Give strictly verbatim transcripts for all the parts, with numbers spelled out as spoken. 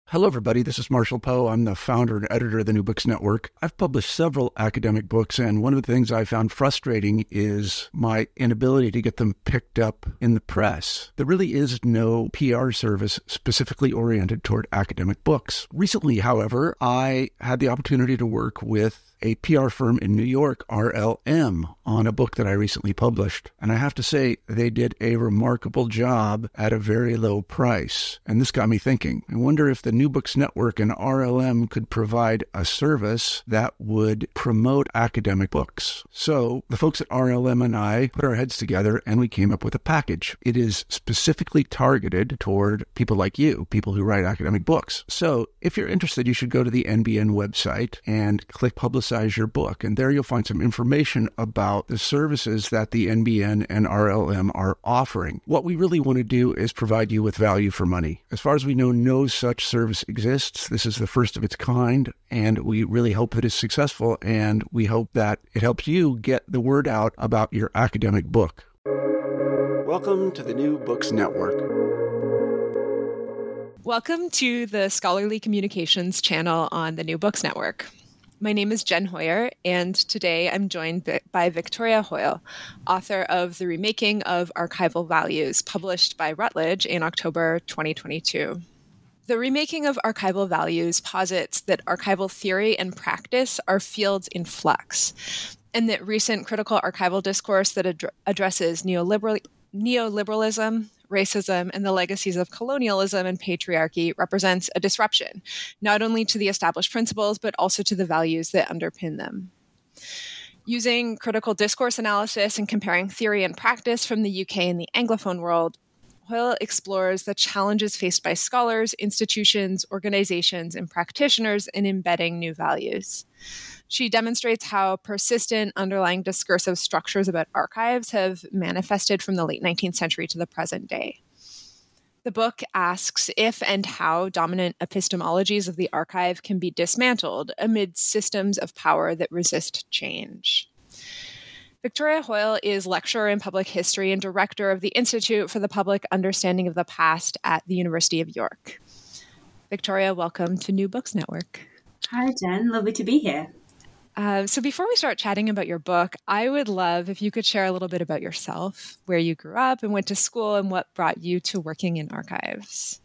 Hello, everybody. This is Marshall Poe. I'm the founder and editor of the New Books Network. I've published several academic books, and one of the things I found frustrating is my inability to get them picked up in the press. There really is no P R service specifically oriented toward academic books. Recently, however, I had the opportunity to work with a P R firm in New York, R L M, on a book that I recently published. And I have to say, they did a remarkable job at a very low price. And this got me thinking. I wonder if the New Books Network and R L M could provide a service that would promote academic books. So the folks at R L M and I put our heads together and we came up with a package. It is specifically targeted toward people like you, people who write academic books. So if you're interested, you should go to the N B N website and click Publicize your book. And there you'll find some information about the services that the N B N and R L M are offering. What we really want to do is provide you with value for money. As far as we know, no such service exists. This is the first of its kind, and we really hope that it's successful, and we hope that it helps you get the word out about your academic book. Welcome to the New Books Network. Welcome to the Scholarly Communications channel on the New Books Network. My name is Jen Hoyer, and today I'm joined by Victoria Hoyle, author of The Remaking of Archival Values, published by Routledge in October twenty twenty-two. The Remaking of Archival Values posits that archival theory and practice are fields in flux, and that recent critical archival discourse that ad- addresses neoliberal- neoliberalism, racism, and the legacies of colonialism and patriarchy represents a disruption, not only to the established principles, but also to the values that underpin them. Using critical discourse analysis and comparing theory and practice from the U K and the Anglophone world, Hoyle explores the challenges faced by scholars, institutions, organizations, and practitioners in embedding new values. She demonstrates how persistent underlying discursive structures about archives have manifested from the late nineteenth century to the present day. The book asks if and how dominant epistemologies of the archive can be dismantled amid systems of power that resist change. Victoria Hoyle is lecturer in public history and director of the Institute for the Public Understanding of the Past at the University of York. Victoria, welcome to New Books Network. Hi, Jen. Lovely to be here. Uh, so before we start chatting about your book, I would love if you could share a little bit about yourself, where you grew up and went to school, and what brought you to working in archives.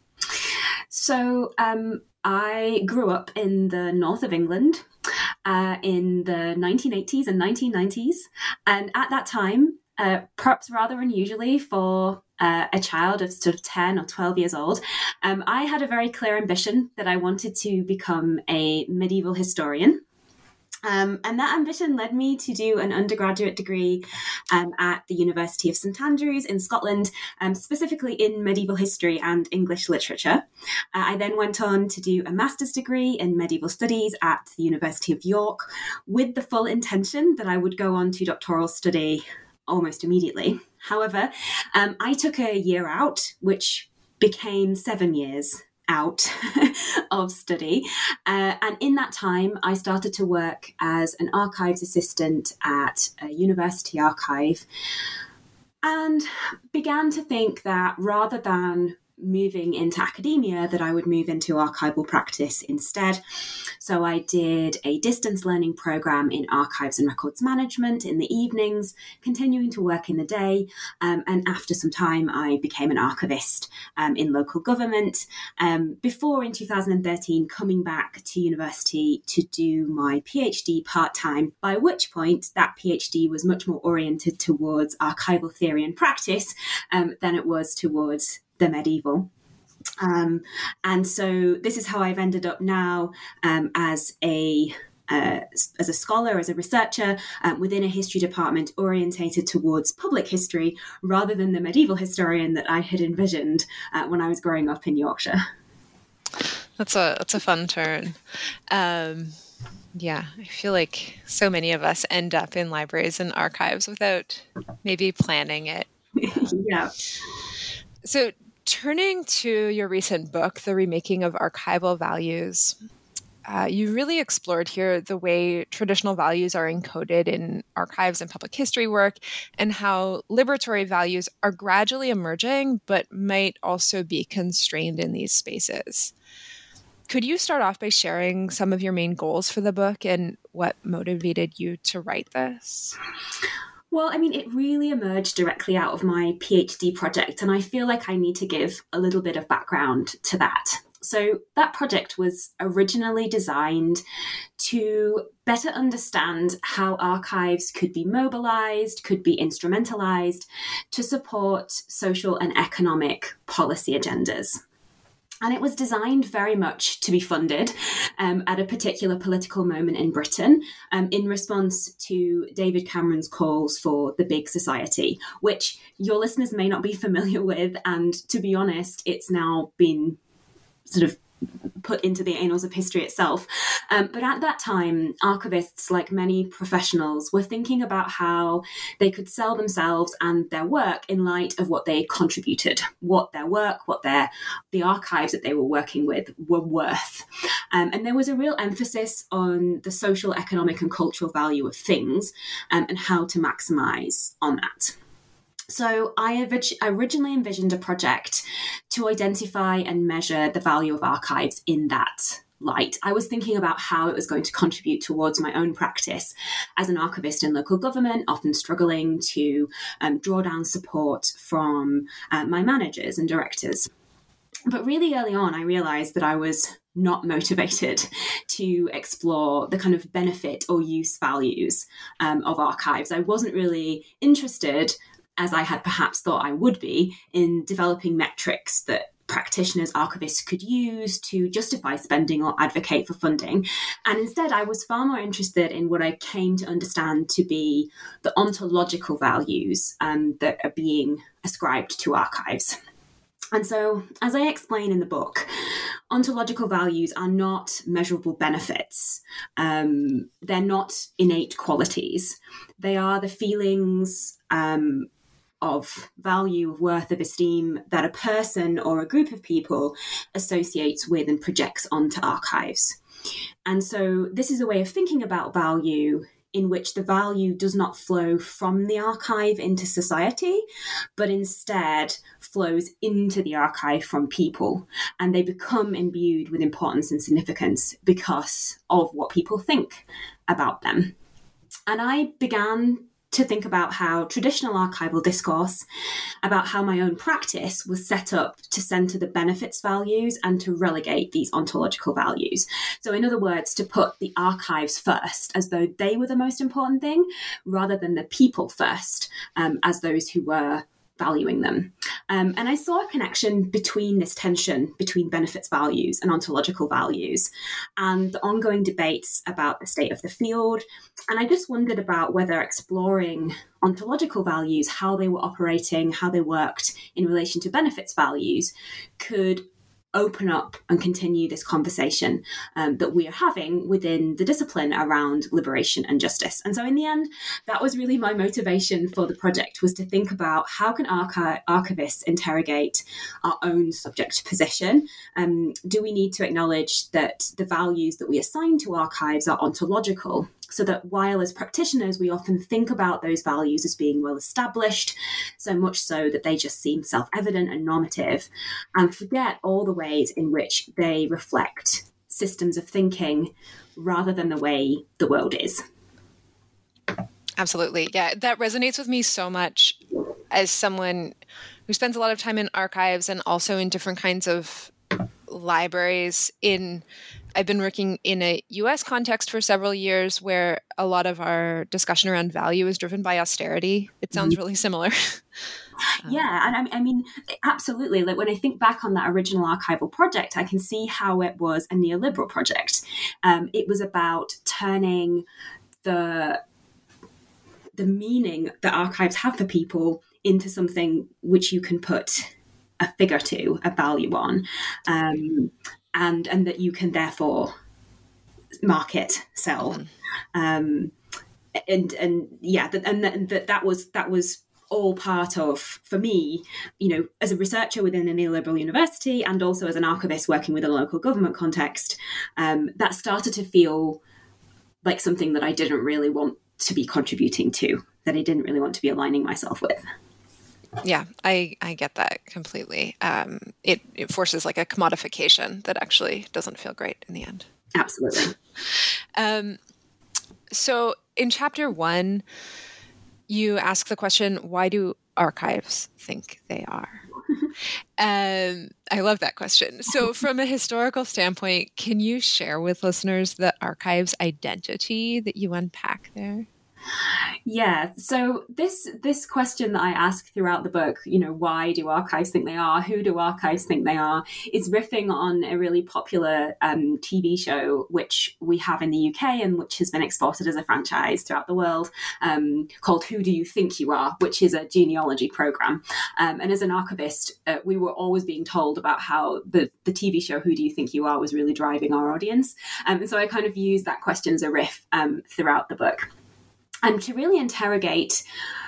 So um, I grew up in the north of England uh, in the nineteen eighties and nineteen nineties. And at that time, uh, perhaps rather unusually for uh, a child of sort of ten or twelve years old, um, I had a very clear ambition that I wanted to become a medieval historian. Um, and that ambition led me to do an undergraduate degree um, at the University of St Andrews in Scotland, um, specifically in medieval history and English literature. Uh, I then went on to do a master's degree in medieval studies at the University of York, with the full intention that I would go on to doctoral study almost immediately. However, um, I took a year out, which became seven years out of study. Uh, and in that time, I started to work as an archives assistant at a university archive and began to think that rather than moving into academia, that I would move into archival practice instead. So I did a distance learning program in archives and records management in the evenings, continuing to work in the day. Um, and after some time, I became an archivist um, in local government um, before in two thousand thirteen coming back to university to do my PhD part-time, by which point that PhD was much more oriented towards archival theory and practice um, than it was towards the medieval. Um, and so this is how I've ended up now um, as a uh, as a scholar, as a researcher um, within a history department orientated towards public history rather than the medieval historian that I had envisioned uh, when I was growing up in Yorkshire. That's a that's a fun turn. Um, yeah, I feel like so many of us end up in libraries and archives without maybe planning it. Yeah. So turning to your recent book, The Remaking of Archival Values, uh, you really explored here the way traditional values are encoded in archives and public history work, and how liberatory values are gradually emerging, but might also be constrained in these spaces. could you start off by sharing some of your main goals for the book and what motivated you to write this? Well, I mean, it really emerged directly out of my PhD project, and I feel like I need to give a little bit of background to that. So that project was originally designed to better understand how archives could be mobilized, could be instrumentalized to support social and economic policy agendas. And it was designed very much to be funded um, at a particular political moment in Britain um, in response to David Cameron's calls for the big society, which your listeners may not be familiar with. And to be honest, it's now been sort of put into the annals of history itself. Um, but at that time, archivists, like many professionals, were thinking about how they could sell themselves and their work in light of what they contributed, what their work, what their the archives that they were working with were worth. Um, and there was a real emphasis on the social, economic, and cultural value of things um, and how to maximize on that. So I originally envisioned a project to identify and measure the value of archives in that light. I was thinking about how it was going to contribute towards my own practice as an archivist in local government, often struggling to um, draw down support from uh, my managers and directors. But really early on, I realized that I was not motivated to explore the kind of benefit or use values um, of archives. I wasn't really interested, as I had perhaps thought I would be, in developing metrics that practitioners, archivists could use to justify spending or advocate for funding. And instead, I was far more interested in what I came to understand to be the ontological values um, that are being ascribed to archives. And so, as I explain in the book, ontological values are not measurable benefits. Um, they're not innate qualities. They are the feelings um, of value, of worth, of esteem that a person or a group of people associates with and projects onto archives. And so this is a way of thinking about value in which the value does not flow from the archive into society, but instead flows into the archive from people. And they become imbued with importance and significance because of what people think about them. And I began to think about how traditional archival discourse, about how my own practice was set up to centre the benefits values and to relegate these ontological values. So in other words, to put the archives first as though they were the most important thing, rather than the people first um, as those who were valuing them. Um, and I saw a connection between this tension between benefits values and ontological values and the ongoing debates about the state of the field. And I just wondered about whether exploring ontological values, how they were operating, how they worked in relation to benefits values, could open up and continue this conversation um, that we are having within the discipline around liberation and justice. And so in the end, that was really my motivation for the project, was to think about how can archi- archivists interrogate our own subject position? Um, do we need to acknowledge that the values that we assign to archives are ontological? So that while as practitioners, we often think about those values as being well established, so much so that they just seem self-evident and normative, and forget all the ways in which they reflect systems of thinking rather than the way the world is. Absolutely. Yeah, that resonates with me so much as someone who spends a lot of time in archives and also in different kinds of libraries. In I've been working in a U S context for several years where a lot of our discussion around value is driven by austerity. It sounds really similar. Yeah, and I, I mean, absolutely. Like when I think back on that original archival project, I can see how it was a neoliberal project. Um, it was about turning the the meaning that archives have for people into something which you can put a figure to, a value on, um, and and that you can therefore market, sell, um, and and yeah, that, and that, that that was that was all part of, for me, you know, as a researcher within a neoliberal university and also as an archivist working within a local government context, um, that started to feel like something that I didn't really want to be contributing to, that I didn't really want to be aligning myself with. Yeah, I, I get that completely. Um, it, it forces like a commodification that actually doesn't feel great in the end. Absolutely. um, so in chapter one, you ask the question, why do archives think they are? Um, I love that question. So from a historical standpoint, can you share with listeners the archive's identity that you unpack there? Yeah. So this this question that I ask throughout the book, you know, why do archives think they are? Who do archives think they are? Is riffing on a really popular um, T V show which we have in the U K and which has been exported as a franchise throughout the world, um, called Who Do You Think You Are, which is a genealogy program. Um, and as an archivist, uh, we were always being told about how the the T V show Who Do You Think You Are was really driving our audience. Um, and so I kind of use that question as a riff um, throughout the book. And to really interrogate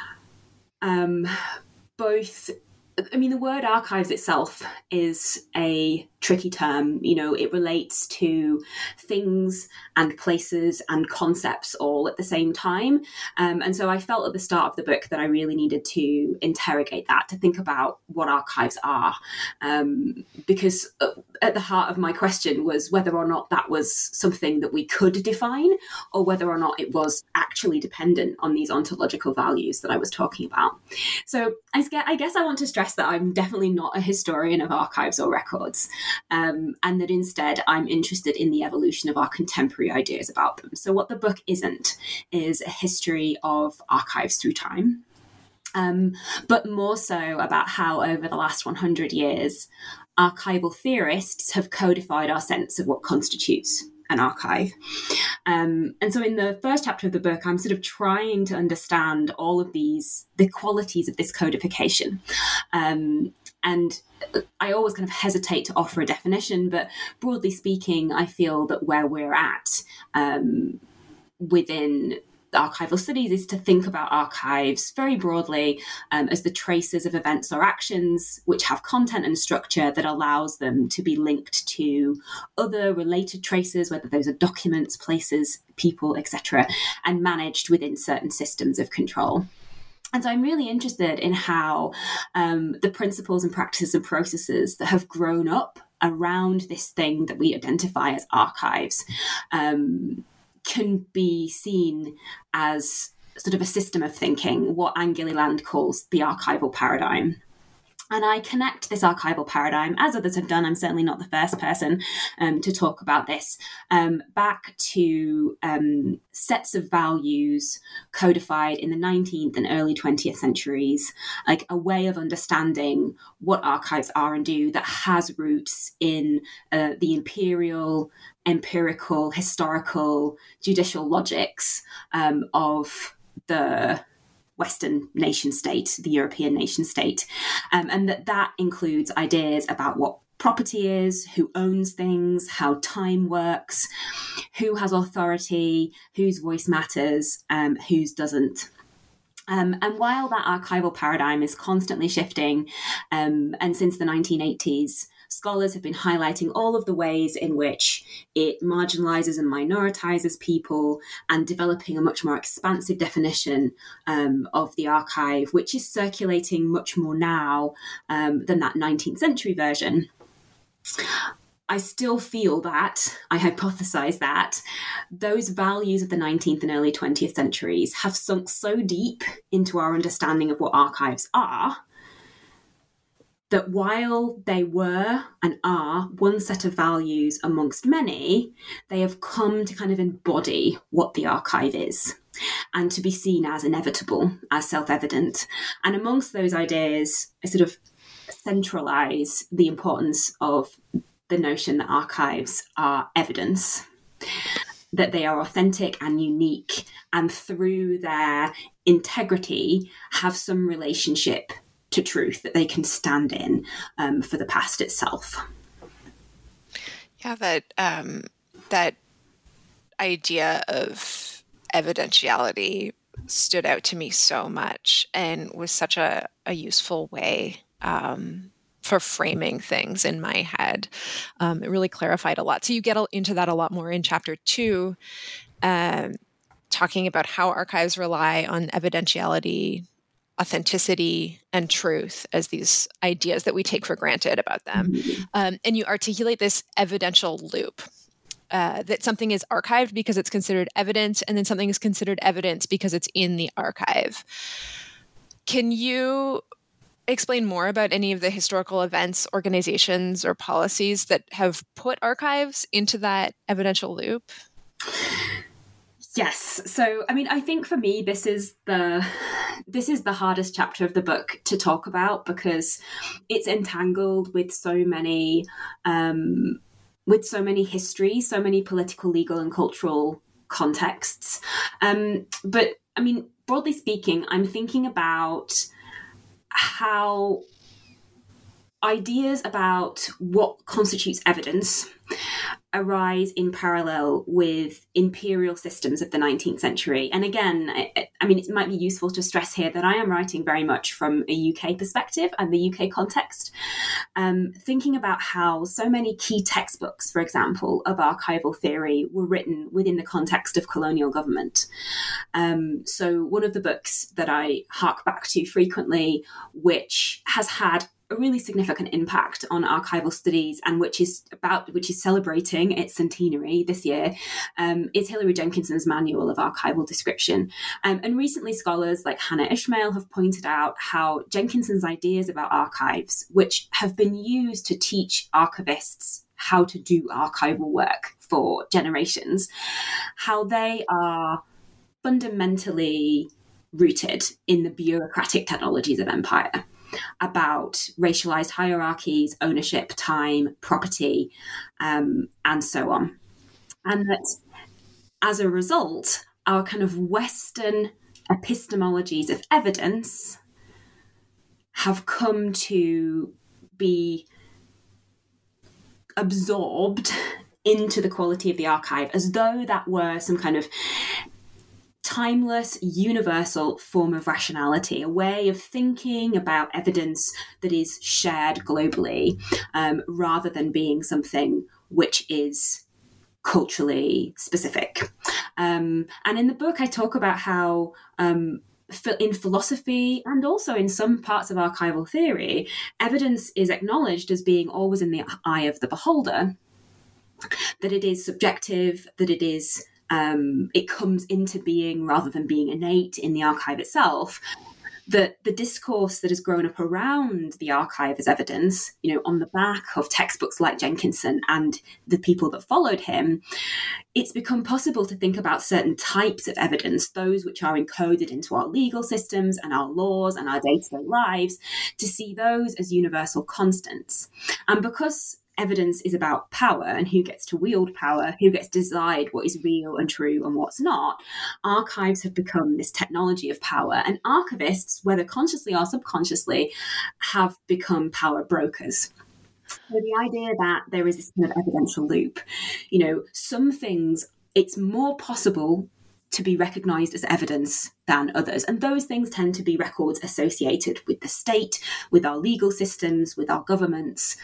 um, both, I mean, the word archives itself is a tricky term. You know, it relates to things and places and concepts all at the same time. Um, and so I felt at the start of the book that I really needed to interrogate that, to think about what archives are. Um, because at the heart of my question was whether or not that was something that we could define, or whether or not it was actually dependent on these ontological values that I was talking about. So I guess I want to stress that I'm definitely not a historian of archives or records. Um, and that instead I'm interested in the evolution of our contemporary ideas about them. So what the book isn't is a history of archives through time, um, but more so about how over the last one hundred years, archival theorists have codified our sense of what constitutes an archive. Um, and so in the first chapter of the book, I'm sort of trying to understand all of these, the qualities of this codification. Um, and I always kind of hesitate to offer a definition, but broadly speaking, I feel that where we're at um, within archival studies is to think about archives very broadly um, as the traces of events or actions which have content and structure that allows them to be linked to other related traces, whether those are documents, places, people, et cetera, and managed within certain systems of control. And so I'm really interested in how um, the principles and practices and processes that have grown up around this thing that we identify as archives um, can be seen as sort of a system of thinking, what Anne Gilliland calls the archival paradigm. And I connect this archival paradigm, as others have done, I'm certainly not the first person um, to talk about this, um, back to um, sets of values codified in the nineteenth and early twentieth centuries, like a way of understanding what archives are and do that has roots in uh, the imperial, empirical, historical, judicial logics um, of the Western nation state, the European nation state, um, and that that includes ideas about what property is, who owns things, how time works, who has authority, whose voice matters, um, whose doesn't. Um, and while that archival paradigm is constantly shifting, um, and since the nineteen eighties, scholars have been highlighting all of the ways in which it marginalizes and minoritizes people, and developing a much more expansive definition um, of the archive, which is circulating much more now um, than that nineteenth century version. I still feel that, I hypothesize that, those values of the nineteenth and early twentieth centuries have sunk so deep into our understanding of what archives are, that while they were and are one set of values amongst many, they have come to kind of embody what the archive is and to be seen as inevitable, as self-evident. And amongst those ideas, I sort of centralize the importance of the notion that archives are evidence, that they are authentic and unique, and through their integrity have some relationship to truth that they can stand in um, for the past itself. Yeah, that um, that idea of evidentiality stood out to me so much and was such a, a useful way um, for framing things in my head. Um, it really clarified a lot. So you get into that a lot more in chapter two, um, talking about how archives rely on evidentiality authenticity and truth as these ideas that we take for granted about them. Mm-hmm. Um, and you articulate this evidential loop. Uh, that something is archived because it's considered evidence, and then something is considered evidence because it's in the archive. Can you explain more about any of the historical events, organizations, or policies that have put archives into that evidential loop? Yes. So, I mean, I think for me, this is the this is the hardest chapter of the book to talk about because it's entangled with so many um, with so many histories, so many political, legal, and cultural contexts. Um, but I mean, broadly speaking, I'm thinking about how ideas about what constitutes evidence arise in parallel with imperial systems of the nineteenth century. And again, I, I mean, it might be useful to stress here that I am writing very much from a U K perspective and the U K context, um, thinking about how so many key textbooks, for example, of archival theory were written within the context of colonial government. Um, so one of the books that I hark back to frequently, which has had a really significant impact on archival studies and which is about which is celebrating its centenary this year um, is Hilary Jenkinson's Manual of Archival Description. Um, and recently scholars like Hannah Ishmael have pointed out how Jenkinson's ideas about archives, which have been used to teach archivists how to do archival work for generations, how they are fundamentally rooted in the bureaucratic technologies of empire, about racialized hierarchies, ownership, time, property, um, and so on. And that as a result, our kind of Western epistemologies of evidence have come to be absorbed into the quality of the archive as though that were some kind of timeless, universal form of rationality, a way of thinking about evidence that is shared globally, um, rather than being something which is culturally specific. Um, and in the book, I talk about how um, in philosophy and also in some parts of archival theory, evidence is acknowledged as being always in the eye of the beholder, that it is subjective, that it is Um, it comes into being rather than being innate in the archive itself, that the discourse that has grown up around the archive as evidence, you know, on the back of textbooks like Jenkinson and the people that followed him, it's become possible to think about certain types of evidence, those which are encoded into our legal systems and our laws and our day-to-day lives, to see those as universal constants. And because evidence is about power and who gets to wield power, who gets to decide what is real and true and what's not, archives have become this technology of power. And archivists, whether consciously or subconsciously, have become power brokers. So the idea that there is this kind of evidential loop, you know, some things, it's more possible to be recognised as evidence than others. And those things tend to be records associated with the state, with our legal systems, with our governments.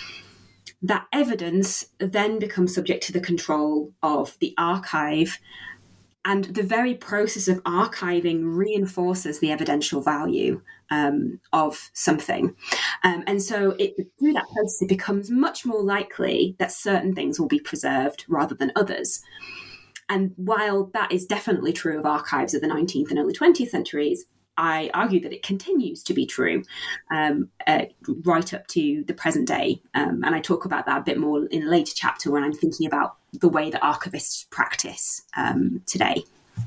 That evidence then becomes subject to the control of the archive, and the very process of archiving reinforces the evidential value um, of something. Um, and so it, through that process, it becomes much more likely that certain things will be preserved rather than others. And while that is definitely true of archives of the nineteenth and early twentieth centuries, I argue that it continues to be true um, uh, right up to the present day. Um, and I talk about that a bit more in a later chapter when I'm thinking about the way that archivists practice um, today.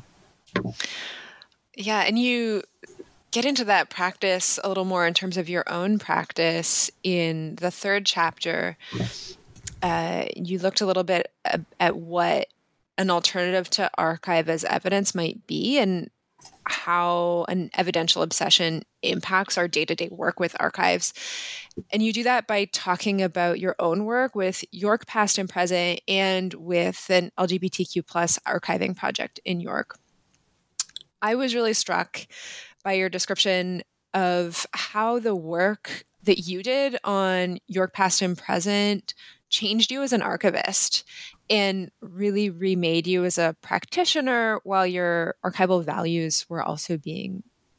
Yeah, and you get into that practice a little more in terms of your own practice in the third chapter. Uh, you looked a little bit at, at what an alternative to archive as evidence might be, and how an evidential obsession impacts our day-to-day work with archives. And you do that by talking about your own work with York Past and Present and with an L G B T Q plus archiving project in York. I was really struck by your description of how the work that you did on York Past and Present changed you as an archivist and really remade you as a practitioner while your archival values were also being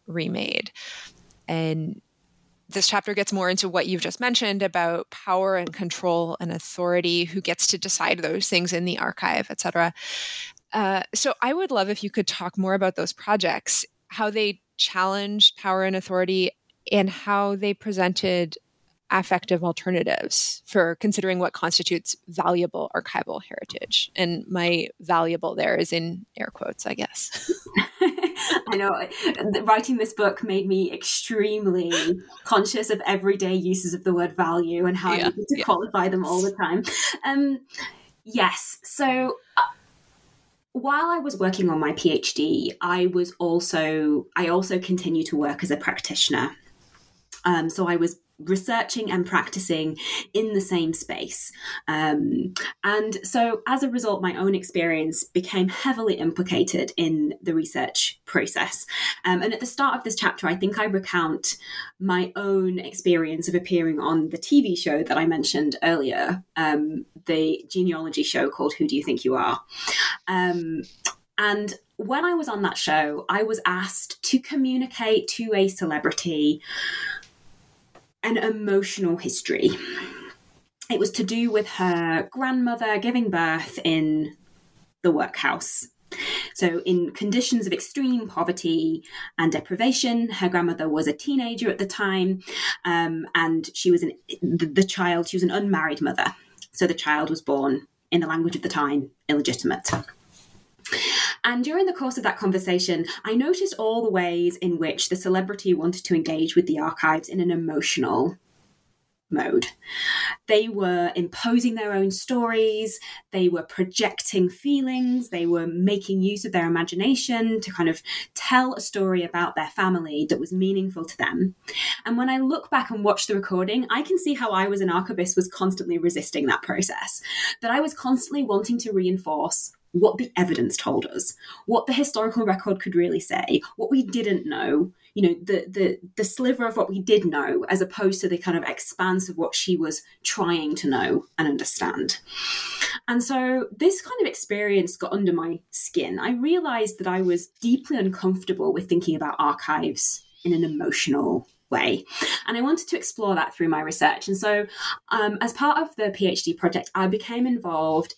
remade. And this chapter gets more into what you've just mentioned about power and control and authority, who gets to decide those things in the archive, et cetera. Uh, so I would love if you could talk more about those projects, how they challenged power and authority, and how they presented affective alternatives for considering what constitutes valuable archival heritage. And my valuable there is in air quotes, I guess. I know writing this book made me extremely conscious of everyday uses of the word value and how yeah, I need to yeah. qualify them all the time. Um, yes. So uh, while I was working on my PhD, I was also, I also continue to work as a practitioner. Um, so I was researching and practicing in the same space. Um, and so as a result, my own experience became heavily implicated in the research process. Um, and at the start of this chapter, I think I recount my own experience of appearing on the T V show that I mentioned earlier, um, the genealogy show called Who Do You Think You Are? Um, and when I was on that show, I was asked to communicate to a celebrity an emotional history. It was to do with her grandmother giving birth in the workhouse. So in conditions of extreme poverty and deprivation, her grandmother was a teenager at the time, um, and she was an, the, the child, she was an unmarried mother. So the child was born, in the language of the time, illegitimate. And during the course of that conversation, I noticed all the ways in which the celebrity wanted to engage with the archives in an emotional mode. They were imposing their own stories, they were projecting feelings, they were making use of their imagination to kind of tell a story about their family that was meaningful to them. And when I look back and watch the recording, I can see how I, as an archivist, was constantly resisting that process, that I was constantly wanting to reinforce what the evidence told us, what the historical record could really say, what we didn't know, you know, the the the sliver of what we did know, as opposed to the kind of expanse of what she was trying to know and understand. And so this kind of experience got under my skin. I realized that I was deeply uncomfortable with thinking about archives in an emotional way. And I wanted to explore that through my research. And so um, as part of the PhD project, I became involved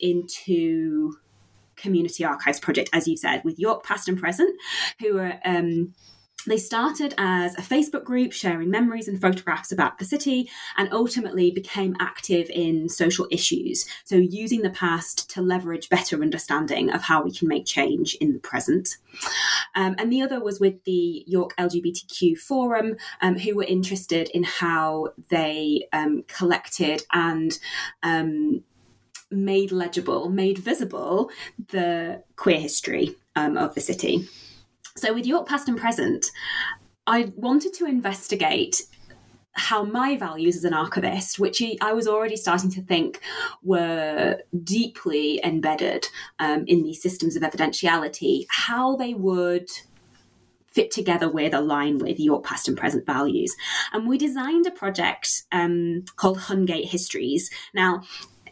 into Community Archives project, as you said, with York Past and Present, who are um, they started as a Facebook group sharing memories and photographs about the city, and ultimately became active in social issues. So using the past to leverage better understanding of how we can make change in the present. Um, and the other was with the York L G B T Q Forum, um, who were interested in how they um, collected and um, made legible, made visible the queer history um, of the city. So with York Past and Present, I wanted to investigate how my values as an archivist, which I was already starting to think were deeply embedded um, in these systems of evidentiality, how they would fit together with, align with York Past and Present values. And we designed a project um, called Hungate Histories. Now,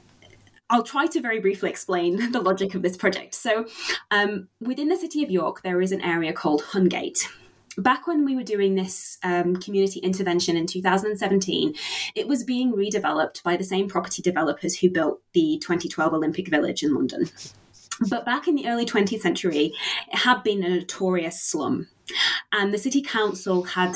I'll try to very briefly explain the logic of this project. So um, within the city of York, there is an area called Hungate. Back when we were doing this um, community intervention in two thousand seventeen, it was being redeveloped by the same property developers who built the twenty twelve Olympic Village in London. But back in the early twentieth century, it had been a notorious slum. And the city council had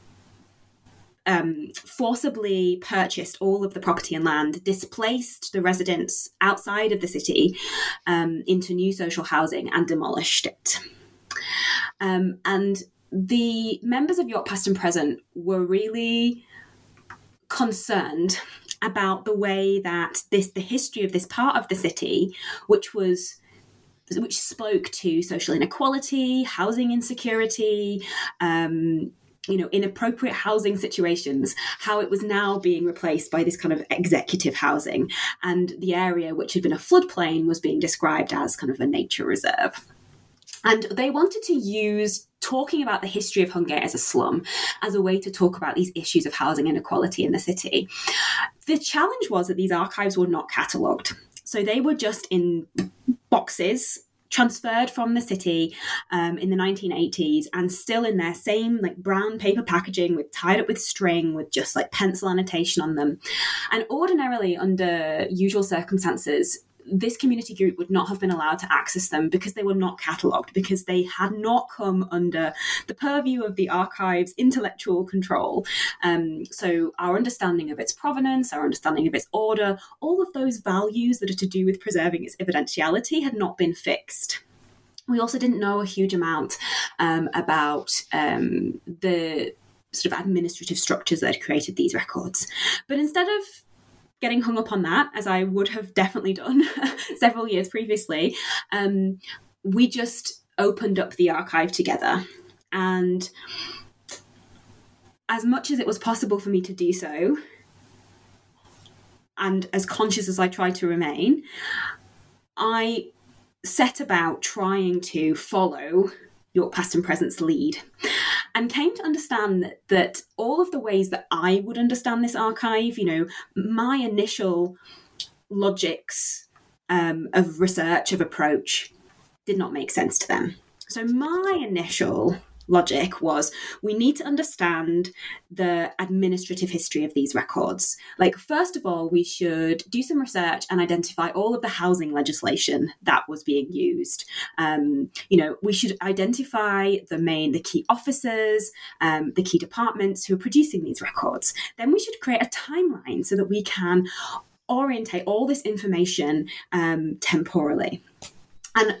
Um, forcibly purchased all of the property and land, displaced the residents outside of the city um, into new social housing, and demolished it. Um, and the members of York Past and Present were really concerned about the way that this, the history of this part of the city, which was which spoke to social inequality, housing insecurity, um, you know, inappropriate housing situations, how it was now being replaced by this kind of executive housing. And the area, which had been a floodplain, was being described as kind of a nature reserve. And they wanted to use talking about the history of Hungate as a slum as a way to talk about these issues of housing inequality in the city. The challenge was that these archives were not catalogued. So they were just in boxes transferred from the city um, in the nineteen eighties and still in their same like brown paper packaging with tied up with string with just like pencil annotation on them. And ordinarily, under usual circumstances, this community group would not have been allowed to access them because they were not catalogued, because they had not come under the purview of the archive's intellectual control. Um, so our understanding of its provenance, our understanding of its order, all of those values that are to do with preserving its evidentiality had not been fixed. We also didn't know a huge amount um, about um, the sort of administrative structures that had created these records. But instead of getting hung up on that, as I would have definitely done several years previously, um, we just opened up the archive together. And as much as it was possible for me to do so, and as conscious as I tried to remain, I set about trying to follow York Past and Present's lead, and came to understand that, that all of the ways that I would understand this archive, you know, my initial logics um, of research, of approach, did not make sense to them. So my initial logic was, we need to understand the administrative history of these records. Like, first of all, we should do some research and identify all of the housing legislation that was being used. Um, you know, we should identify the main, the key officers, um, the key departments who are producing these records. Then we should create a timeline so that we can orientate all this information um, temporally. And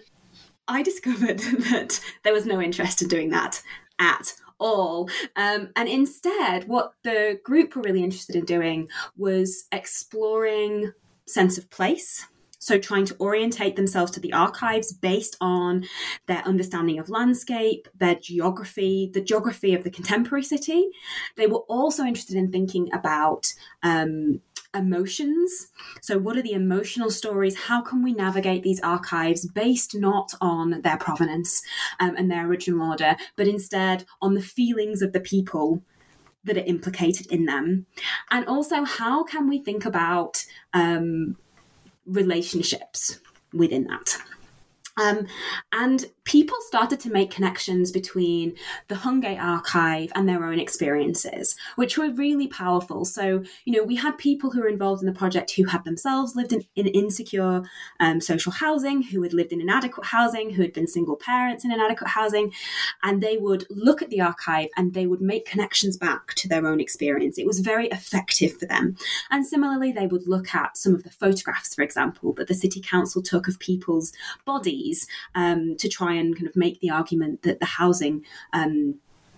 I discovered that there was no interest in doing that at all. Um, and instead, what the group were really interested in doing was exploring sense of place. So trying to orientate themselves to the archives based on their understanding of landscape, their geography, the geography of the contemporary city. They were also interested in thinking about um, emotions. So what are the emotional stories? How can we navigate these archives based not on their provenance um, and their original order, but instead on the feelings of the people that are implicated in them? And also, how can we think about um, relationships within that? Um, and people started to make connections between the Hungate archive and their own experiences, which were really powerful. So, you know, we had people who were involved in the project who had themselves lived in, in insecure um, social housing, who had lived in inadequate housing, who had been single parents in inadequate housing, and they would look at the archive and they would make connections back to their own experience. It was very effective for them. And similarly, they would look at some of the photographs, for example, that the City Council took of people's bodies Um, to try and kind of make the argument that the housing um,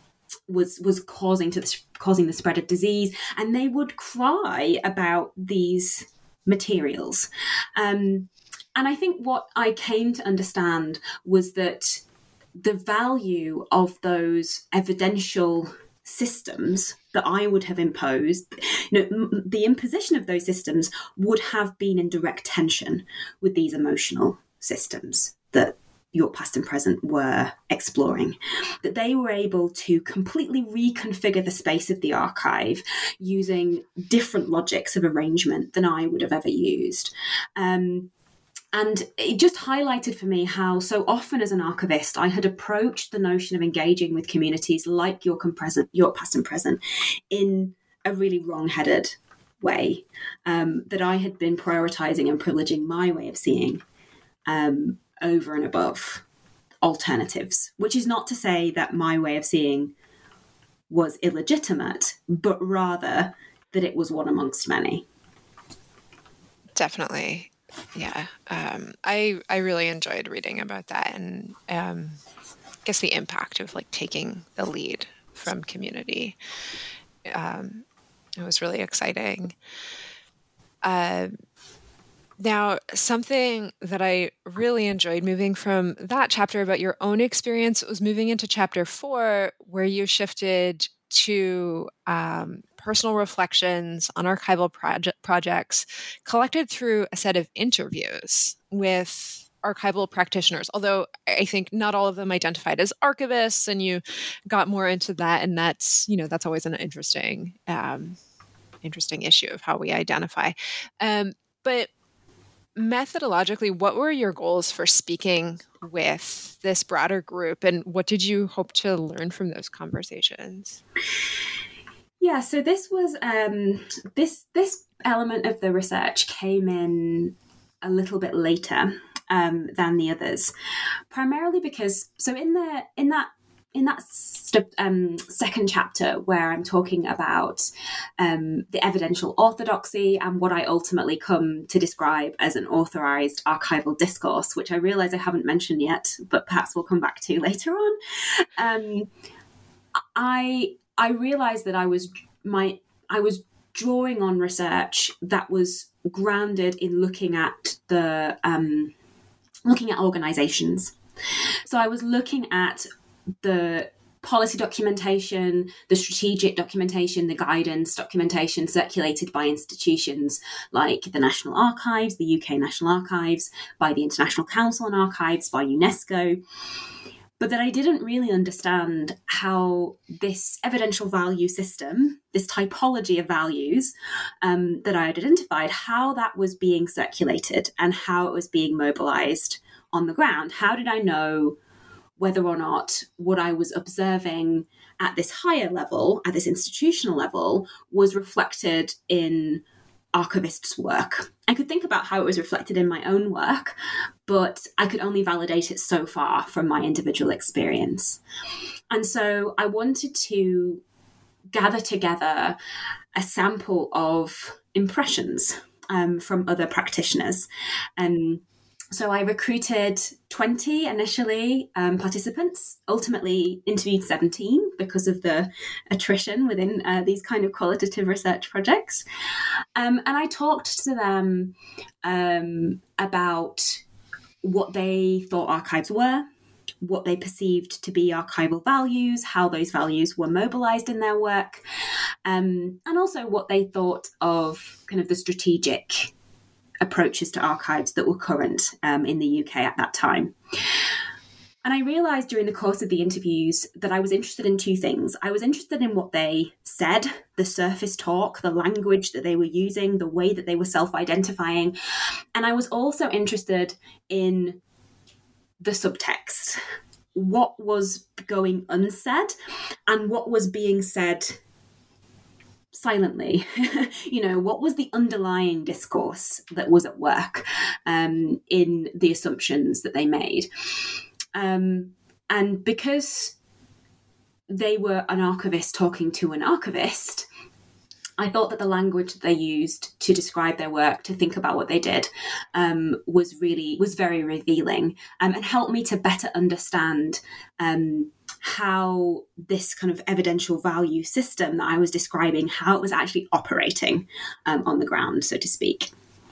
was was causing to the, causing the spread of disease, and they would cry about these materials. Um, and I think what I came to understand was that the value of those evidential systems that I would have imposed, you know, the imposition of those systems would have been in direct tension with these emotional systems that York Past and Present were exploring, that they were able to completely reconfigure the space of the archive using different logics of arrangement than I would have ever used. Um, and it just highlighted for me how so often as an archivist, I had approached the notion of engaging with communities like York and Present, York Past and Present in a really wrong-headed way, um, that I had been prioritizing and privileging my way of seeing Um, over and above alternatives, which is not to say that my way of seeing was illegitimate, but rather that it was one amongst many. Definitely. Yeah. Um, I, I really enjoyed reading about that, and um, I guess the impact of like taking the lead from community. Um, it was really exciting. Uh, Now, something that I really enjoyed moving from that chapter about your own experience was moving into chapter four, where you shifted to um, personal reflections on archival proje- projects collected through a set of interviews with archival practitioners, although I think not all of them identified as archivists, and you got more into that. And that's, you know, that's always an interesting, um, interesting issue of how we identify. Um, but methodologically, what were your goals for speaking with this broader group, and what did you hope to learn from those conversations? Yeah, so this was um, this this element of the research came in a little bit later um, than the others, primarily because so in the in that in that st- um, second chapter where I'm talking about um, the evidential orthodoxy and what I ultimately come to describe as an authorized archival discourse, which I realize I haven't mentioned yet, but perhaps we'll come back to later on. Um, I I realized that I was my I was drawing on research that was grounded in looking at the um, looking at organizations. So I was looking at the policy documentation, the strategic documentation, the guidance documentation circulated by institutions like the National Archives, the U K National Archives, by the International Council on Archives, by UNESCO, but that I didn't really understand how this evidential value system, this typology of values um, that I had identified, how that was being circulated and how it was being mobilized on the ground. How did I know whether or not what I was observing at this higher level, at this institutional level, was reflected in archivists' work? I could think about how it was reflected in my own work, but I could only validate it so far from my individual experience. And so I wanted to gather together a sample of impressions um, from other practitioners. And So I recruited twenty initially um, participants, ultimately interviewed seventeen because of the attrition within uh, these kind of qualitative research projects. Um, and I talked to them um, about what they thought archives were, what they perceived to be archival values, how those values were mobilized in their work, um, and also what they thought of kind of the strategic approaches to archives that were current um, in the U K at that time. And I realized during the course of the interviews that I was interested in two things. I was interested in what they said, the surface talk, the language that they were using, the way that they were self-identifying. And I was also interested in the subtext, what was going unsaid and what was being said silently. You know, what was the underlying discourse that was at work um, in the assumptions that they made? Um, and because they were an archivist talking to an archivist, I thought that the language that they used to describe their work, to think about what they did, um, was really, was very revealing um, and helped me to better understand um, how this kind of evidential value system that I was describing, how it was actually operating um, on the ground, so to speak.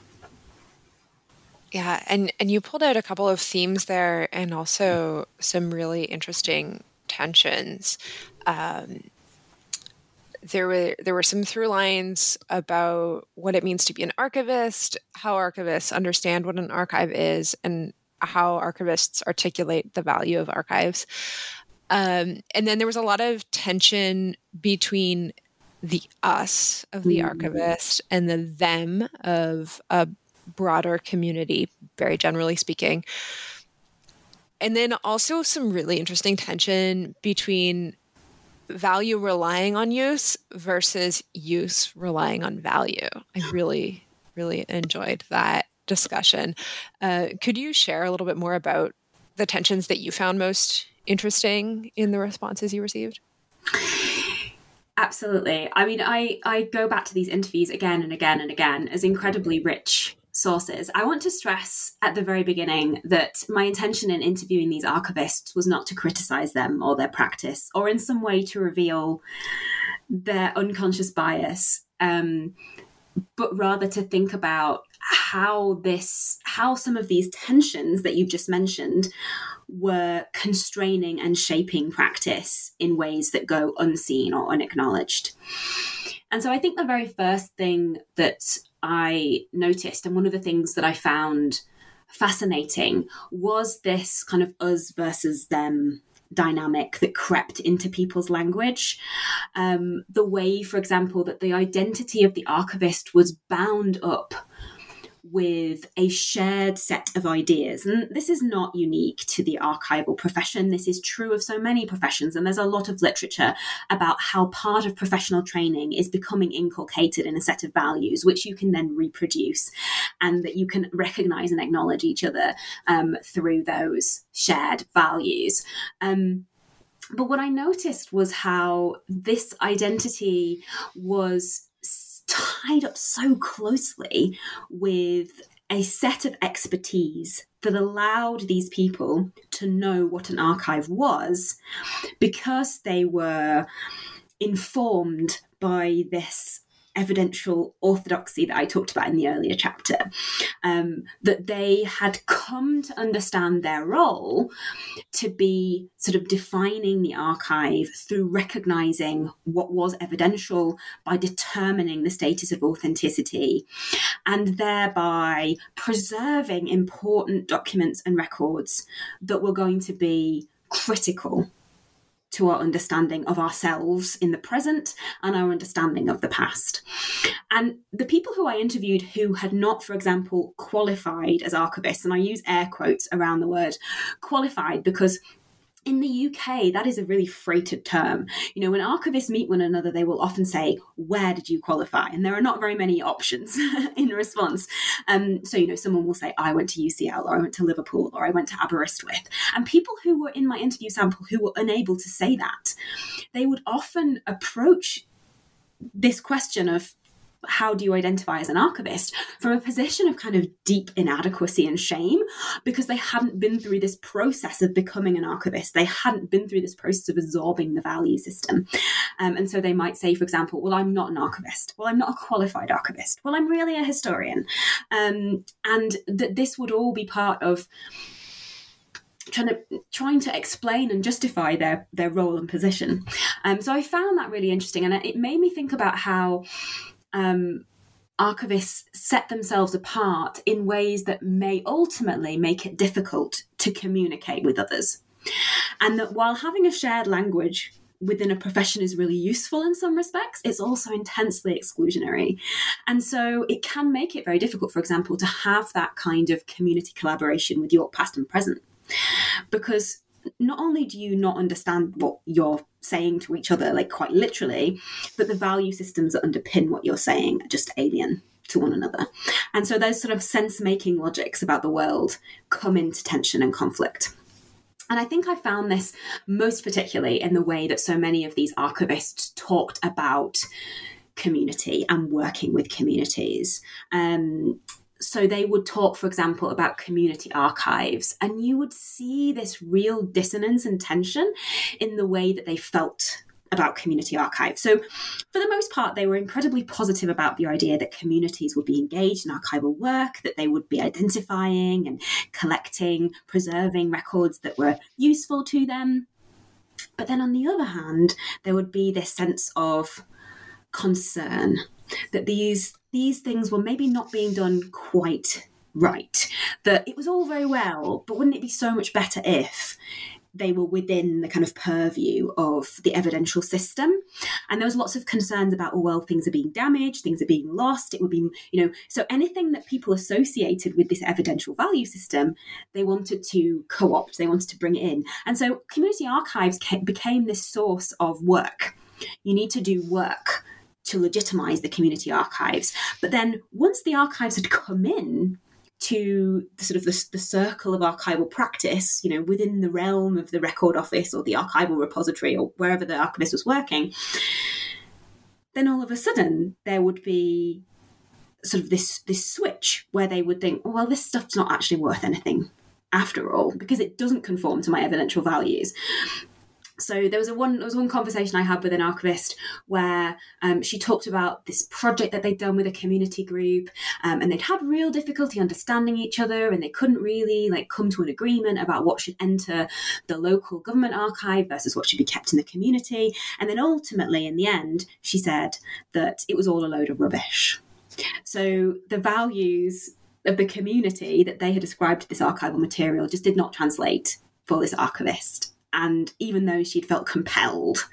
Yeah, and, and you pulled out a couple of themes there and also some really interesting tensions. Um, there were there were some through lines about what it means to be an archivist, how archivists understand what an archive is, and how archivists articulate the value of archives. Um, and then there was a lot of tension between the us of the archivist and the them of a broader community, very generally speaking. And then also some really interesting tension between value relying on use versus use relying on value. I really, really enjoyed that discussion. Uh, could you share a little bit more about the tensions that you found most interesting in the responses you received? Absolutely. I mean, I, I go back to these interviews again and again and again as incredibly rich sources. I want to stress at the very beginning that my intention in interviewing these archivists was not to criticize them or their practice or in some way to reveal their unconscious bias, um, but rather to think about how this, how some of these tensions that you've just mentioned were constraining and shaping practice in ways that go unseen or unacknowledged. And so I think the very first thing that I noticed, and one of the things that I found fascinating, was this kind of us versus them dynamic that crept into people's language. Um, the way, for example, that the identity of the archivist was bound up with a shared set of ideas. And this is not unique to the archival profession. This is true of so many professions. And there's a lot of literature about how part of professional training is becoming inculcated in a set of values, which you can then reproduce, and that you can recognize and acknowledge each other um, through those shared values. Um, but what I noticed was how this identity was tied up so closely with a set of expertise that allowed these people to know what an archive was, because they were informed by this evidential orthodoxy that I talked about in the earlier chapter, um, that they had come to understand their role to be sort of defining the archive through recognizing what was evidential by determining the status of authenticity, and thereby preserving important documents and records that were going to be critical to our understanding of ourselves in the present and our understanding of the past. And the people who I interviewed who had not, for example, qualified as archivists, and I use air quotes around the word qualified because in the U K, that is a really freighted term. You know, when archivists meet one another, they will often say, where did you qualify? And there are not very many options in response. Um, so, you know, someone will say, I went to U C L, or I went to Liverpool, or I went to Aberystwyth. And people who were in my interview sample who were unable to say that, they would often approach this question of, how do you identify as an archivist, from a position of kind of deep inadequacy and shame, because they hadn't been through this process of becoming an archivist. They hadn't been through this process of absorbing the value system. Um, and so they might say, for example, well, I'm not an archivist. Well, I'm not a qualified archivist. Well, I'm really a historian. Um, and that this would all be part of trying to trying to explain and justify their their role and position. Um, so I found that really interesting. And it made me think about how Um, archivists set themselves apart in ways that may ultimately make it difficult to communicate with others. And that while having a shared language within a profession is really useful in some respects, it's also intensely exclusionary. And so it can make it very difficult, for example, to have that kind of community collaboration with your past and present. Because not only do you not understand what you're saying to each other, like quite literally, but the value systems that underpin what you're saying are just alien to one another. And so those sort of sense-making logics about the world come into tension and conflict. And I think I found this most particularly in the way that so many of these archivists talked about community and working with communities. Um, So they would talk, for example, about community archives, and you would see this real dissonance and tension in the way that they felt about community archives. So for the most part, they were incredibly positive about the idea that communities would be engaged in archival work, that they would be identifying and collecting, preserving records that were useful to them. But then on the other hand, there would be this sense of concern that these these things were maybe not being done quite right, that it was all very well, but wouldn't it be so much better if they were within the kind of purview of the evidential system? And there was lots of concerns about, oh, well, things are being damaged, things are being lost. It would be, you know, so anything that people associated with this evidential value system, they wanted to co-opt, they wanted to bring it in. And so community archives became this source of work. You need to do work to legitimize the community archives. But then once the archives had come in to the sort of the, the circle of archival practice, you know, within the realm of the record office or the archival repository or wherever the archivist was working, then all of a sudden there would be sort of this, this switch where they would think, oh, well, this stuff's not actually worth anything after all, because it doesn't conform to my evidential values. So there was a one there was one conversation I had with an archivist where um, she talked about this project that they'd done with a community group, um, and they'd had real difficulty understanding each other, and they couldn't really like come to an agreement about what should enter the local government archive versus what should be kept in the community. And then ultimately, in the end, she said that it was all a load of rubbish. So the values of the community that they had ascribed to this archival material just did not translate for this archivist. And even though she'd felt compelled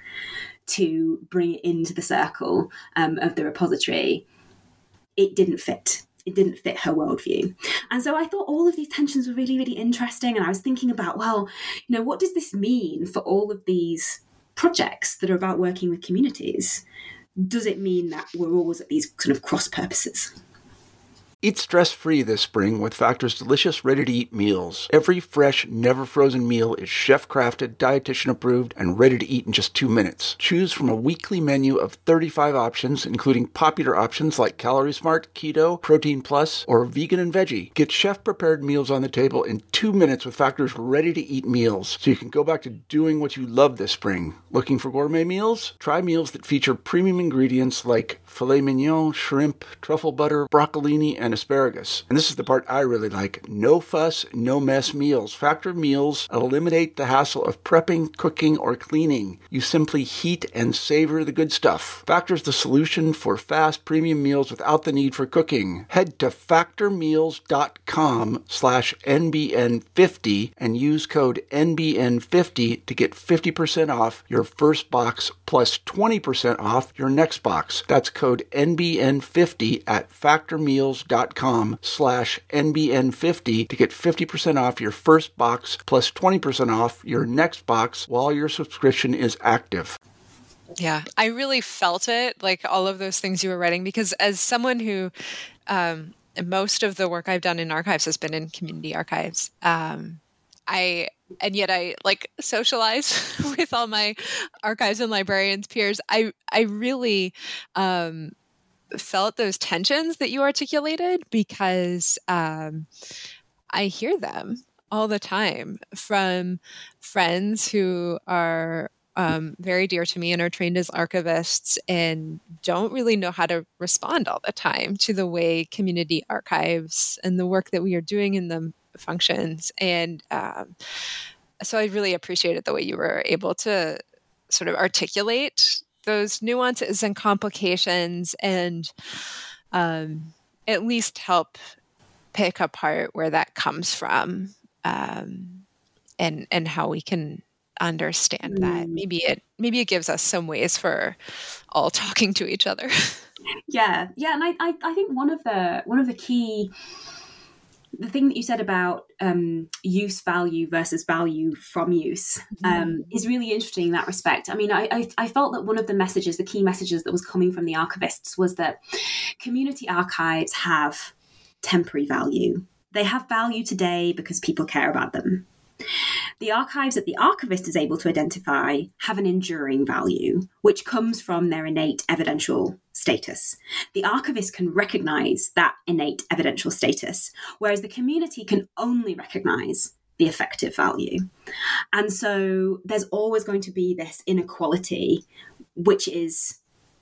to bring it into the circle um, of the repository, it didn't fit. It it didn't fit her worldview. And so I thought all of these tensions were really, really interesting. And I was thinking about, well, you know, what does this mean for all of these projects that are about working with communities? Does it mean that we're always at these kind of cross purposes? Eat stress-free this spring with Factor's delicious, ready-to-eat meals. Every fresh, never-frozen meal is chef-crafted, dietitian-approved, and ready to eat in just two minutes. Choose from a weekly menu of thirty-five options, including popular options like Calorie Smart, Keto, Protein Plus, or Vegan and Veggie. Get chef-prepared meals on the table in two minutes with Factor's ready-to-eat meals, so you can go back to doing what you love this spring. Looking for gourmet meals? Try meals that feature premium ingredients like filet mignon, shrimp, truffle butter, broccolini, and asparagus. And this is the part I really like. No fuss, no mess meals. Factor meals eliminate the hassle of prepping, cooking, or cleaning. You simply heat and savor the good stuff. Factor's the solution for fast premium meals without the need for cooking. Head to factormeals.com slash NBN50 and use code N B N fifty to get fifty percent off your first box plus twenty percent off your next box. That's code N B N fifty at factormeals.com slash NBN50 to get fifty percent off your first box plus twenty percent off your next box while your subscription is active. Yeah, I really felt it, like all of those things you were writing, because as someone who, um, most of the work I've done in archives has been in community archives. Um, I, and yet I like socialize with all my archives and librarians peers. I, I really, um, felt those tensions that you articulated, because um, I hear them all the time from friends who are um, very dear to me and are trained as archivists and don't really know how to respond all the time to the way community archives and the work that we are doing in them functions. And um, so I really appreciated the way you were able to sort of articulate those nuances and complications and um, at least help pick apart where that comes from um, and and how we can understand mm. that. Maybe it maybe it gives us some ways for all talking to each other. Yeah, yeah, and I, I I think one of the one of the key the thing that you said about um, use value versus value from use um, mm. is really interesting in that respect. I mean, I, I, I felt that one of the messages, the key messages that was coming from the archivists was that community archives have temporary value. They have value today because people care about them. The archives that the archivist is able to identify have an enduring value, which comes from their innate evidential status. The archivist can recognize that innate evidential status, whereas the community can only recognize the effective value. And so there's always going to be this inequality, which is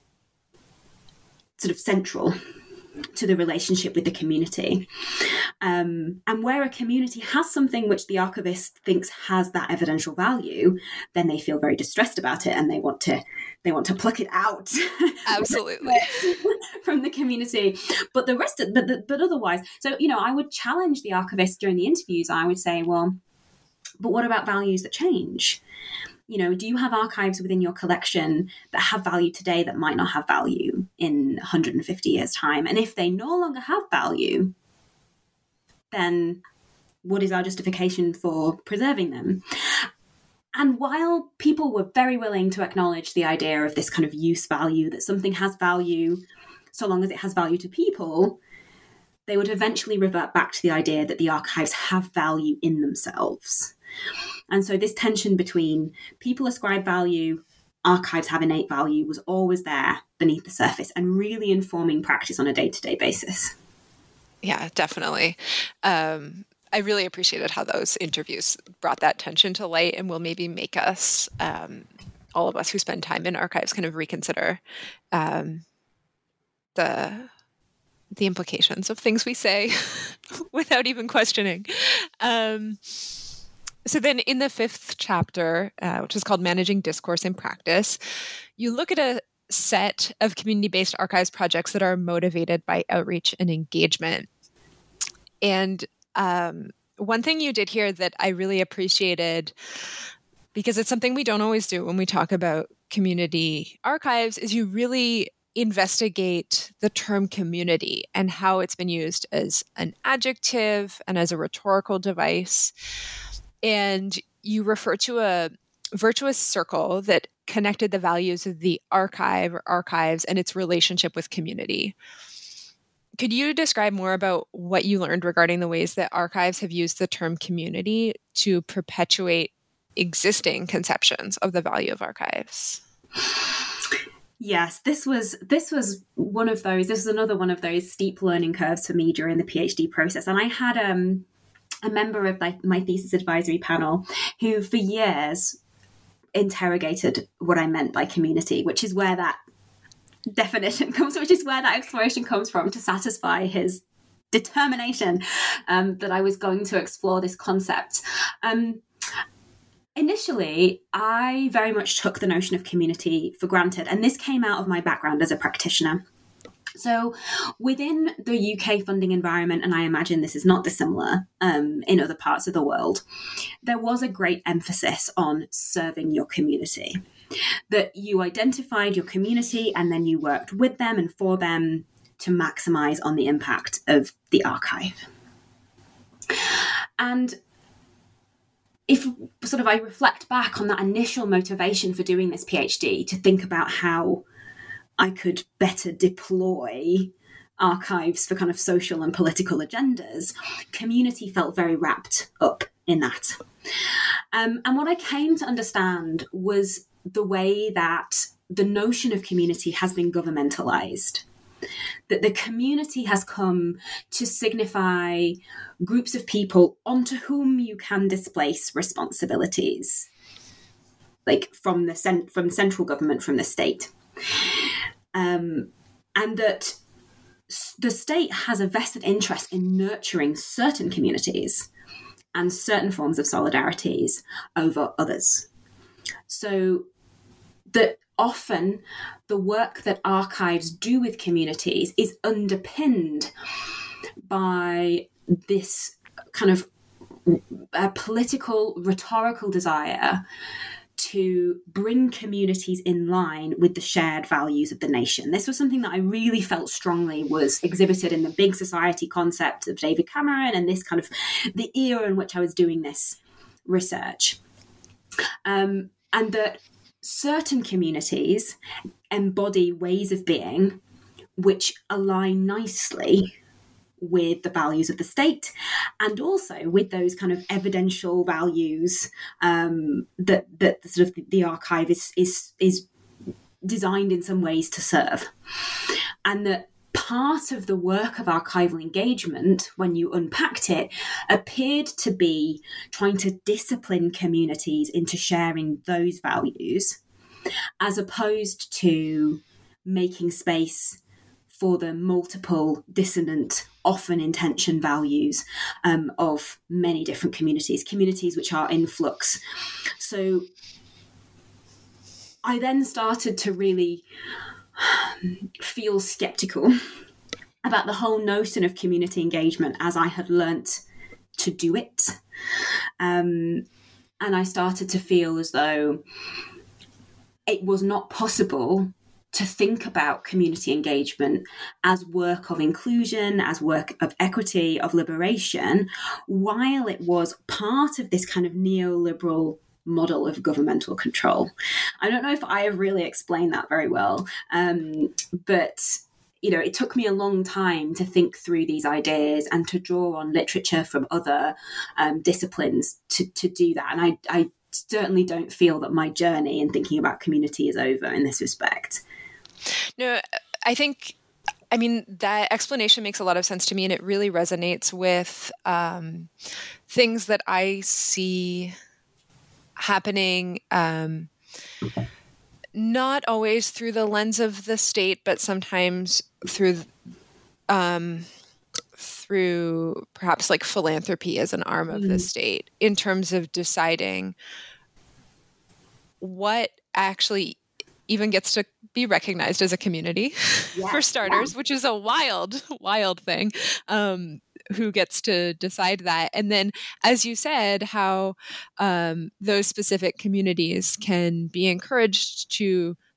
sort of central to the relationship with the community. Um, and where a community has something which the archivist thinks has that evidential value, then they feel very distressed about it and they want to they want to pluck it out. Absolutely. From the community. But the rest of but, but otherwise, so you know, I would challenge the archivist during the interviews. I would say, well, but what about values that change? You know, do you have archives within your collection that have value today that might not have value in one hundred fifty years' time? And if they no longer have value, then what is our justification for preserving them? And while people were very willing to acknowledge the idea of this kind of use value, that something has value so long as it has value to people, they would eventually revert back to the idea that the archives have value in themselves. And so this tension between people ascribe value, archives have innate value, was always there beneath the surface and really informing practice on a day-to-day basis. Yeah, definitely. Um, I really appreciated how those interviews brought that tension to light and will maybe make us, um, all of us who spend time in archives, kind of reconsider um, the the implications of things we say without even questioning. Um, so then in the fifth chapter, uh, which is called Managing Discourse in Practice, you look at a set of community-based archives projects that are motivated by outreach and engagement. And um, one thing you did here that I really appreciated, because it's something we don't always do when we talk about community archives, is you really investigate the term community and how it's been used as an adjective and as a rhetorical device. And you refer to a virtuous circle that connected the values of the archive or archives and its relationship with community. Could you describe more about what you learned regarding the ways that archives have used the term community to perpetuate existing conceptions of the value of archives? Yes, this was this was one of those. This was another one of those steep learning curves for me during the PhD process. And I had um, a member of my, my thesis advisory panel who, for years, interrogated what I meant by community, which is where that definition comes, which is where that exploration comes from, to satisfy his determination um, that I was going to explore this concept. Um, Initially, I very much took the notion of community for granted, and this came out of my background as a practitioner. So within the U K funding environment, and I imagine this is not dissimilar um, in other parts of the world, there was a great emphasis on serving your community, that you identified your community and then you worked with them and for them to maximise on the impact of the archive. And if sort of I reflect back on that initial motivation for doing this PhD to think about how I could better deploy archives for kind of social and political agendas, community felt very wrapped up in that. Um, and what I came to understand was the way that the notion of community has been governmentalized. That the community has come to signify groups of people onto whom you can displace responsibilities, like from the cent- from central government, from the state, um, and that the state has a vested interest in nurturing certain communities and certain forms of solidarities over others. So that often the work that archives do with communities is underpinned by this kind of uh, political, rhetorical desire to bring communities in line with the shared values of the nation. This was something that I really felt strongly was exhibited in the big society concept of David Cameron and this kind of the era in which I was doing this research. Um, and that certain communities embody ways of being which align nicely with the values of the state and also with those kind of evidential values um, that that the, sort of the archive is is is designed in some ways to serve. And that part of the work of archival engagement, when you unpacked it, appeared to be trying to discipline communities into sharing those values, as opposed to making space for the multiple, dissonant, often intention values um, of many different communities, communities which are in flux. So I then started to really feel skeptical about the whole notion of community engagement as I had learnt to do it. Um, and I started to feel as though it was not possible to think about community engagement as work of inclusion, as work of equity, of liberation, while it was part of this kind of neoliberal model of governmental control. I don't know if I have really explained that very well, um, but you know, it took me a long time to think through these ideas and to draw on literature from other um, disciplines to, to do that. And I, I certainly don't feel that my journey in thinking about community is over in this respect. No, I think, I mean, that explanation makes a lot of sense to me, and it really resonates with um, things that I see happening, um, not always through the lens of the state, but sometimes through, um, through perhaps like philanthropy as an arm of mm. the state, in terms of deciding what actually even gets to be recognized as a community, yeah, for starters, yeah. which is a wild, wild thing. Um, who gets to decide that? And then, as you said, how um, those specific communities can be encouraged to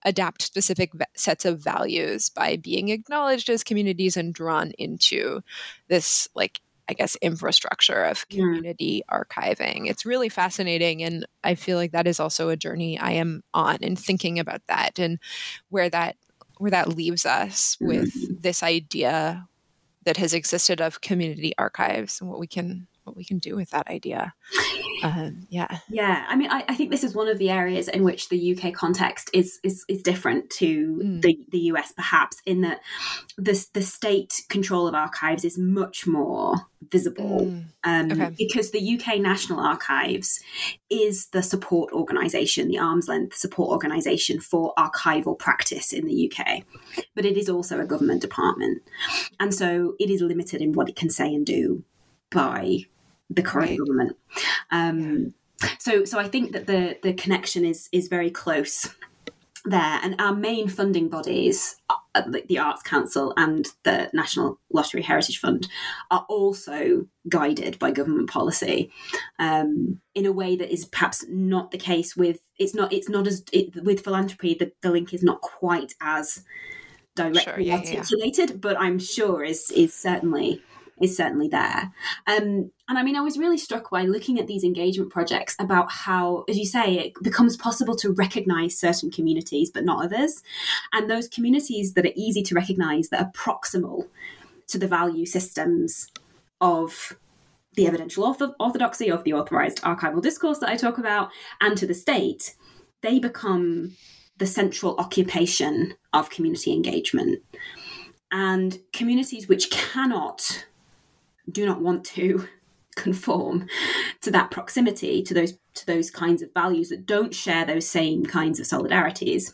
adapt specific v- sets of values by being acknowledged as communities and drawn into this, like, I guess, infrastructure of community mm. archiving. It's really fascinating. And I feel like that is also a journey I am on in thinking about that and where that where that leaves us mm. with this idea that has existed of community archives and what we can what we can do with that idea. Um, yeah. Yeah. I mean, I, I think this is one of the areas in which the U K context is is, is different to mm. the, the U S, perhaps, in that the, the state control of archives is much more visible mm. um, okay. because the U K National Archives is the support organisation, the arm's length support organisation for archival practice in the U K. But it is also a government department. And so it is limited in what it can say and do by the current right. government. Um, so, so I think that the the connection is is very close there. And our main funding bodies, uh, like the Arts Council and the National Lottery Heritage Fund, are also guided by government policy um, in a way that is perhaps not the case with. It's not. It's not as it, with philanthropy. The, the link is not quite as directly sure, yeah, articulated, yeah. but I'm sure is is certainly. is certainly there. Um, and I mean, I was really struck by looking at these engagement projects about how, as you say, it becomes possible to recognise certain communities, but not others. And those communities that are easy to recognise, that are proximal to the value systems of the evidential ortho- orthodoxy, of the authorised archival discourse that I talk about, and to the state, they become the central occupation of community engagement. And communities which cannot do not want to conform to that proximity, to those to those kinds of values, that don't share those same kinds of solidarities,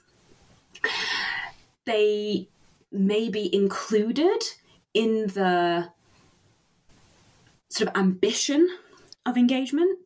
they may be included in the sort of ambition of engagement,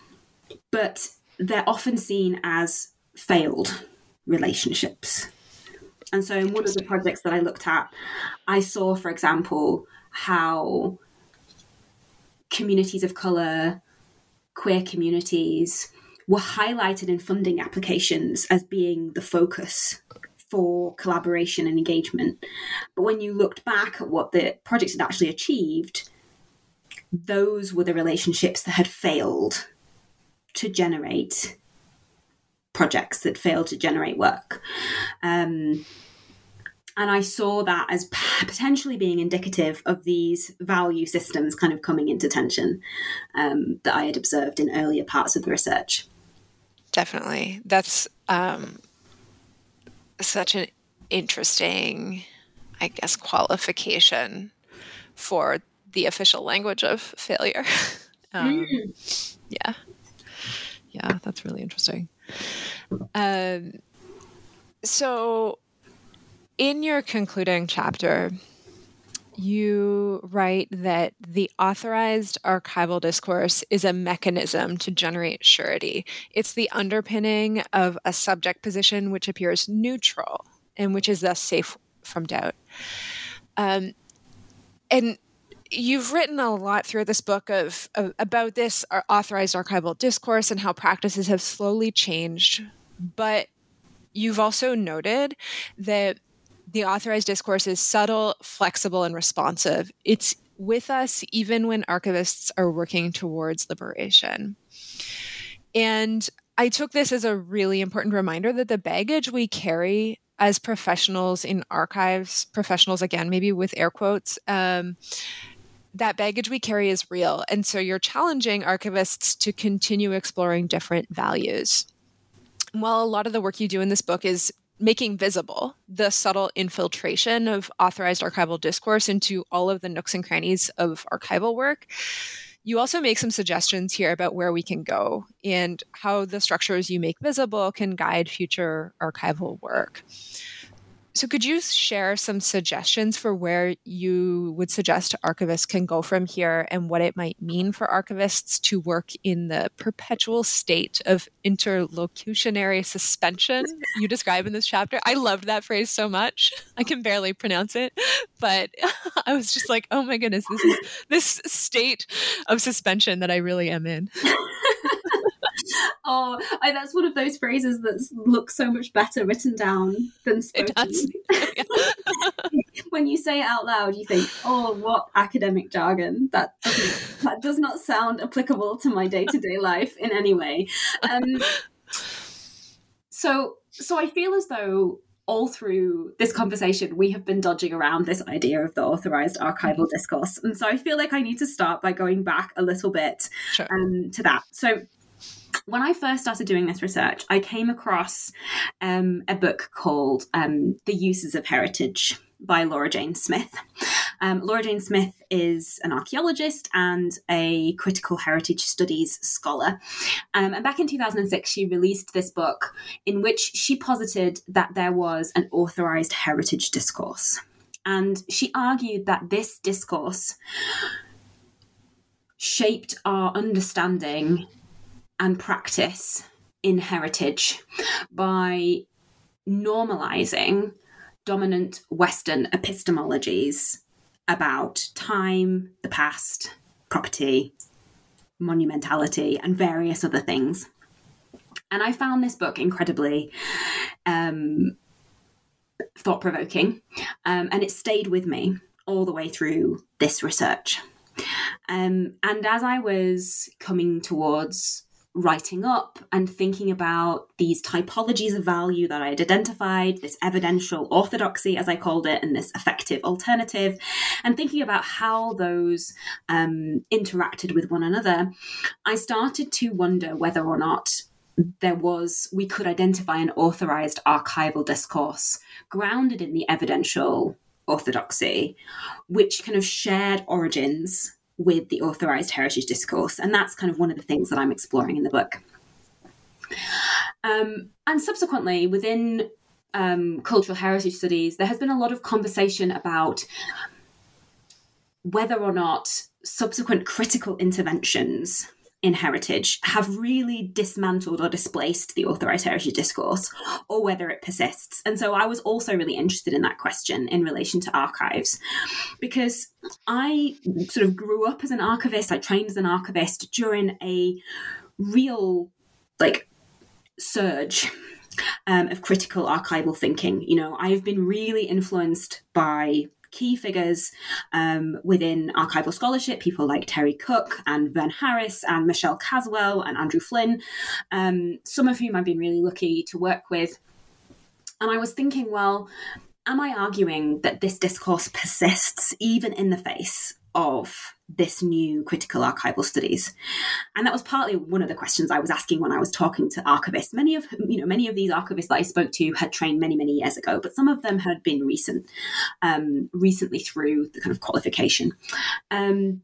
but they're often seen as failed relationships. And so in one of the projects that I looked at, I saw, for example, how communities of colour, queer communities, were highlighted in funding applications as being the focus for collaboration and engagement. But when you looked back at what the project had actually achieved, those were the relationships that had failed to generate projects, that failed to generate work. Um, and I saw that as p- potentially being indicative of these value systems kind of coming into tension um, that I had observed in earlier parts of the research. Definitely. That's um, such an interesting, I guess, qualification for the official language of failure. um, mm. Yeah. Yeah, that's really interesting. Um, so in your concluding chapter, you write that the authorized archival discourse is a mechanism to generate surety. It's the underpinning of a subject position which appears neutral and which is thus safe from doubt. Um, and you've written a lot through this book of, of about this authorized archival discourse and how practices have slowly changed. But you've also noted that the authorized discourse is subtle, flexible, and responsive. It's with us even when archivists are working towards liberation. And I took this as a really important reminder that the baggage we carry as professionals in archives, professionals, again, maybe with air quotes, um, that baggage we carry is real. And so you're challenging archivists to continue exploring different values. While a lot of the work you do in this book is making visible the subtle infiltration of authorized archival discourse into all of the nooks and crannies of archival work, you also make some suggestions here about where we can go and how the structures you make visible can guide future archival work. So could you share some suggestions for where you would suggest archivists can go from here and what it might mean for archivists to work in the perpetual state of interlocutionary suspension you describe in this chapter? I loved that phrase so much. I can barely pronounce it, but I was just like, oh my goodness, this is this state of suspension that I really am in. Oh, I, that's one of those phrases that looks so much better written down than spoken. It does. When you say it out loud, you think, oh, what academic jargon. That doesn't, that does not sound applicable to my day-to-day life in any way. Um, so, so I feel as though all through this conversation, we have been dodging around this idea of the authorized archival discourse. And so I feel like I need to start by going back a little bit Sure. um, to that. So when I first started doing this research, I came across um, a book called um, The Uses of Heritage by Laura Jane Smith. Um, Laura Jane Smith is an archaeologist and a critical heritage studies scholar. Um, and back in two thousand six, she released this book in which she posited that there was an authorized heritage discourse. And she argued that this discourse shaped our understanding and practice in heritage by normalizing dominant Western epistemologies about time, the past, property, monumentality, and various other things. And I found this book incredibly um, thought-provoking, um, and it stayed with me all the way through this research. Um, and as I was coming towards writing up and thinking about these typologies of value that I had identified, this evidential orthodoxy, as I called it, and this effective alternative, and thinking about how those um, interacted with one another, I started to wonder whether or not there was, we could identify an authorized archival discourse grounded in the evidential orthodoxy, which kind of shared origins with the authorized heritage discourse. And that's kind of one of the things that I'm exploring in the book. Um, and subsequently, within um, cultural heritage studies, there has been a lot of conversation about whether or not subsequent critical interventions in heritage have really dismantled or displaced the authorized heritage discourse, or whether it persists. And so I was also really interested in that question in relation to archives, because I sort of grew up as an archivist. I trained as an archivist during a real, like, surge um, of critical archival thinking. You know, I've been really influenced by key figures um, within archival scholarship, people like Terry Cook and Vern Harris and Michelle Caswell and Andrew Flynn, um, some of whom I've been really lucky to work with. And I was thinking, well, am I arguing that this discourse persists even in the face of this new critical archival studies? And that was partly one of the questions I was asking when I was talking to archivists. Many of you know, many of these archivists that I spoke to had trained many, many years ago, but some of them had been recent, um, recently through the kind of qualification. Um,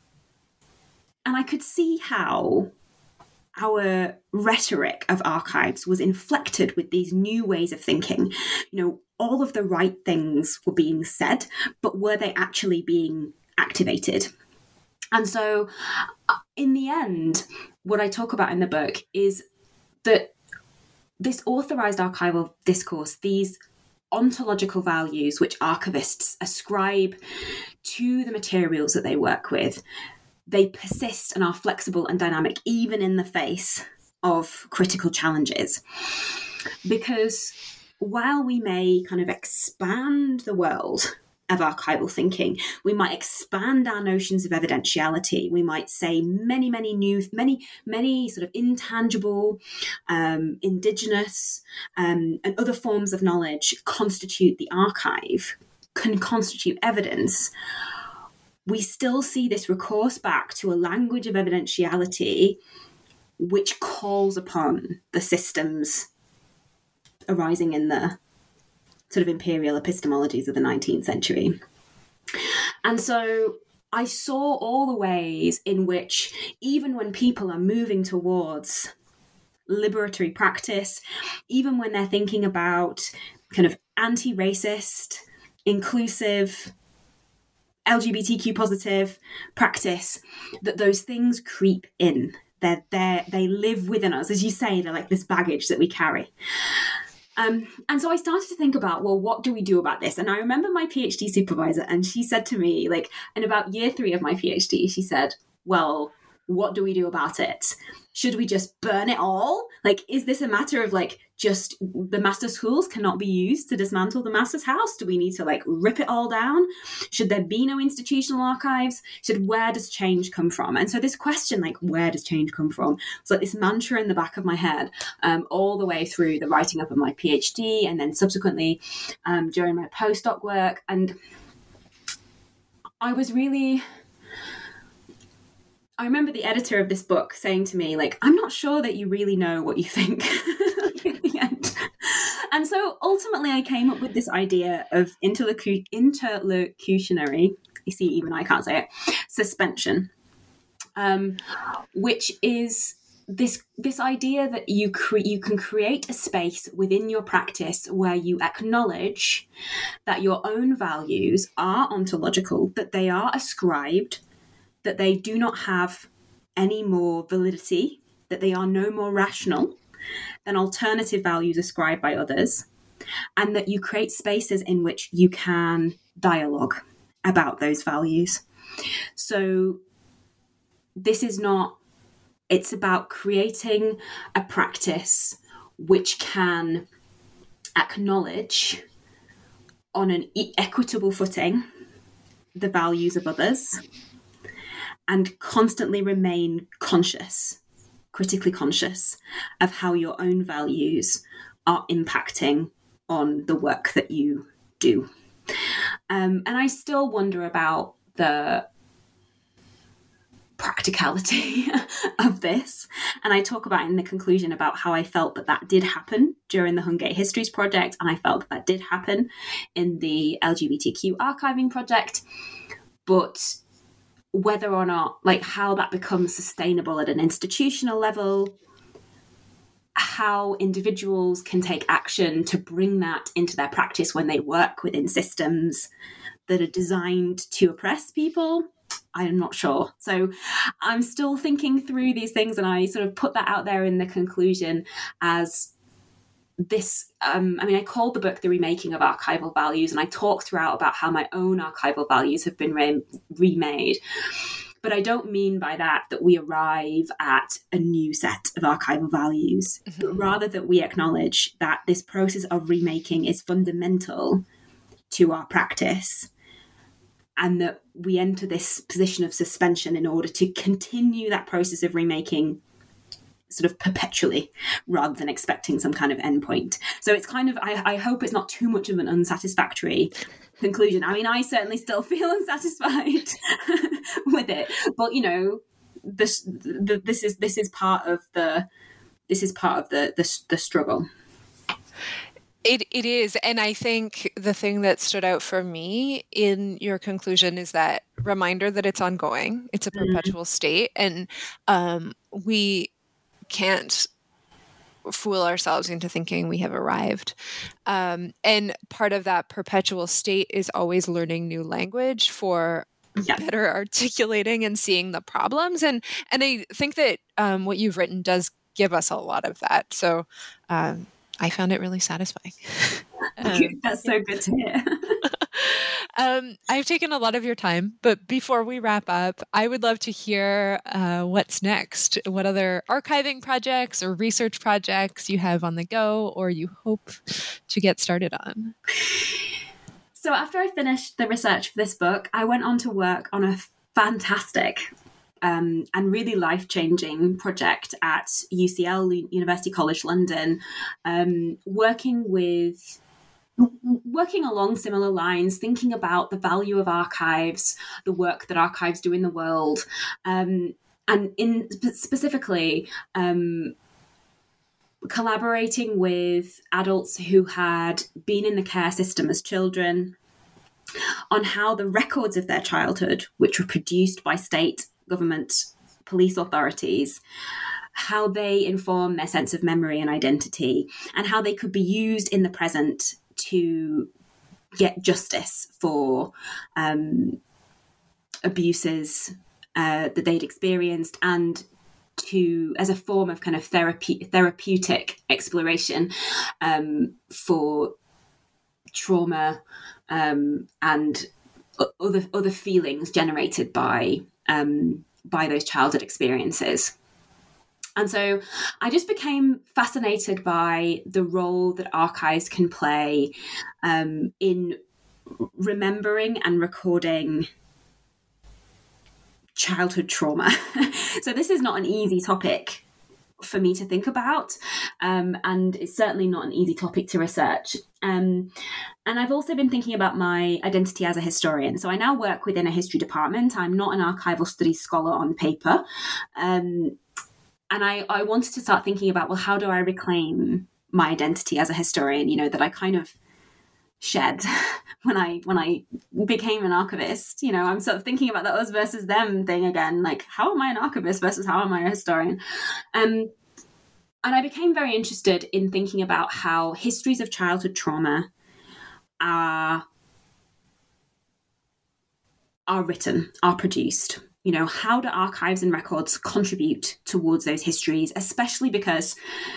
and I could see how our rhetoric of archives was inflected with these new ways of thinking. You know, all of the right things were being said, but were they actually being activated? And so in the end, what I talk about in the book is that this authorized archival discourse, these ontological values which archivists ascribe to the materials that they work with, they persist and are flexible and dynamic even in the face of critical challenges. Because while we may kind of expand the world of archival thinking, we might expand our notions of evidentiality. We might say many, many new, many, many sort of intangible, um, indigenous, um, and other forms of knowledge constitute the archive, can constitute evidence. We still see this recourse back to a language of evidentiality which calls upon the systems arising in the sort of imperial epistemologies of the nineteenth century. And so I saw all the ways in which, even when people are moving towards liberatory practice, even when they're thinking about kind of anti-racist, inclusive, L G B T Q positive practice, that those things creep in. They're, they're, they live within us. As you say, they're like this baggage that we carry. Um, and so I started to think about, well, what do we do about this? And I remember my PhD supervisor, and she said to me, like, in about year three of my PhD, she said, well, what do we do about it? should we just burn it all? Like, is this a matter of like just the master's schools cannot be used to dismantle the master's house? Do we need to like rip it all down? Should there be no institutional archives? Should where does change come from? And so this question, like, where does change come from? It's like this mantra in the back of my head um, all the way through the writing up of my PhD, and then subsequently um, during my postdoc work. And I was really... I remember the editor of this book saying to me, like, I'm not sure that you really know what you think in the end. And so ultimately I came up with this idea of interlocu- interlocutionary, you see, even I can't say it, suspension, um, which is this this idea that you cre- you can create a space within your practice where you acknowledge that your own values are ontological, that they are ascribed, that they do not have any more validity, that they are no more rational than alternative values ascribed by others, and that you create spaces in which you can dialogue about those values. So this is not, it's about creating a practice which can acknowledge on an e- equitable footing the values of others, and constantly remain conscious, critically conscious of how your own values are impacting on the work that you do. Um, and I still wonder about the practicality of this. And I talk about in the conclusion about how I felt that that did happen during the Hungate Histories project, and I felt that that did happen in the L G B T Q archiving project. But whether or not, like, how that becomes sustainable at an institutional level, how individuals can take action to bring that into their practice when they work within systems that are designed to oppress people, I'm not sure. So I'm still thinking through these things, and I sort of put that out there in the conclusion as this, um, I mean, I called the book The Remaking of Archival Values, and I talk throughout about how my own archival values have been re- remade. But I don't mean by that that we arrive at a new set of archival values, mm-hmm. but rather that we acknowledge that this process of remaking is fundamental to our practice, and that we enter this position of suspension in order to continue that process of remaking sort of perpetually, rather than expecting some kind of endpoint. So it's kind of, I, I hope it's not too much of an unsatisfactory conclusion. I mean, I certainly still feel unsatisfied with it, but you know, this the, this is this is part of the this is part of the the, the struggle. It it is, and I think the thing that stood out for me in your conclusion is that reminder that it's ongoing, it's a perpetual mm. state, and um, we can't fool ourselves into thinking we have arrived. Um, and part of that perpetual state is always learning new language for yeah. better articulating and seeing the problems. And and I think that um, what you've written does give us a lot of that. So um, I found it really satisfying. um, That's so good to hear. Um, I've taken a lot of your time, but before we wrap up, I would love to hear uh, what's next. What other archiving projects or research projects you have on the go or you hope to get started on? So after I finished the research for this book, I went on to work on a fantastic um, and really life-changing project at U C L, University College London, um, working with working along similar lines, thinking about the value of archives, the work that archives do in the world, um, and in specifically um, collaborating with adults who had been in the care system as children on how the records of their childhood, which were produced by state, government, police authorities, how they inform their sense of memory and identity, and how they could be used in the present to get justice for um, abuses uh, that they'd experienced, and to as a form of kind of therapy, therapeutic exploration um, for trauma um, and other other feelings generated by um, by those childhood experiences. And so I just became fascinated by the role that archives can play um, in remembering and recording childhood trauma. So this is not an easy topic for me to think about, um, and it's certainly not an easy topic to research. Um, and I've also been thinking about my identity as a historian. So I now work within a history department. I'm not an archival studies scholar on paper. Um, and I, I wanted to start thinking about, well, how do I reclaim my identity as a historian, you know, that I kind of shed when I when I became an archivist. You know, I'm sort of thinking about the us versus them thing again, like how am I an archivist versus how am I a historian? Um, and I became very interested in thinking about how histories of childhood trauma are are written, are produced. You know, how do archives and records contribute towards those histories, especially because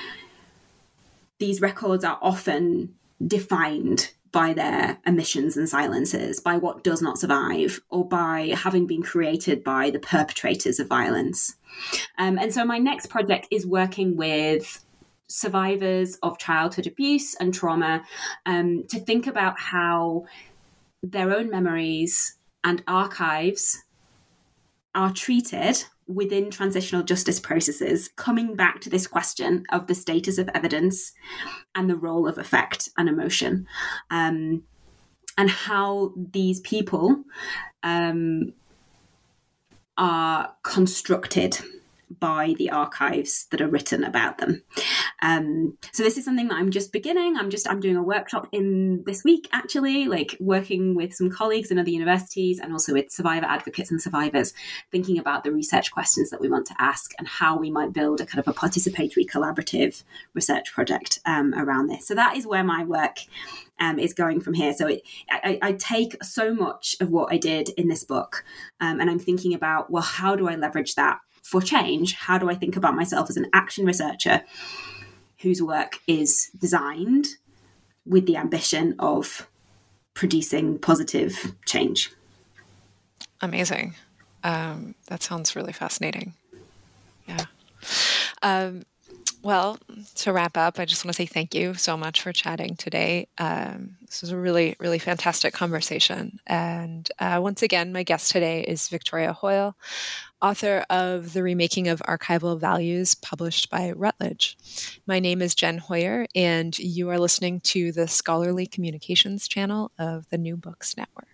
these records are often defined by their omissions and silences, by what does not survive, or by having been created by the perpetrators of violence. Um, and so my next project is working with survivors of childhood abuse and trauma um, to think about how their own memories and archives are treated within transitional justice processes, coming back to this question of the status of evidence and the role of affect and emotion, um, and how these people um, are constructed by the archives that are written about them. Um, so this is something that I'm just beginning. I'm just, I'm doing a workshop in this week, actually, like working with some colleagues in other universities and also with survivor advocates and survivors, thinking about the research questions that we want to ask and how we might build a kind of a participatory collaborative research project um, around this. So that is where my work um, is going from here. So it, I, I take so much of what I did in this book um, and I'm thinking about, well, how do I leverage that for change? How do I think about myself as an action researcher whose work is designed with the ambition of producing positive change? Amazing. Um, that sounds really fascinating. Yeah. Um, well, to wrap up, I just want to say thank you so much for chatting today. Um, this was a really, really fantastic conversation. And uh, once again, my guest today is Victoria Hoyle, author of The Remaking of Archival Values, published by Routledge. My name is Jen Hoyer, and you are listening to the Scholarly Communications channel of the New Books Network.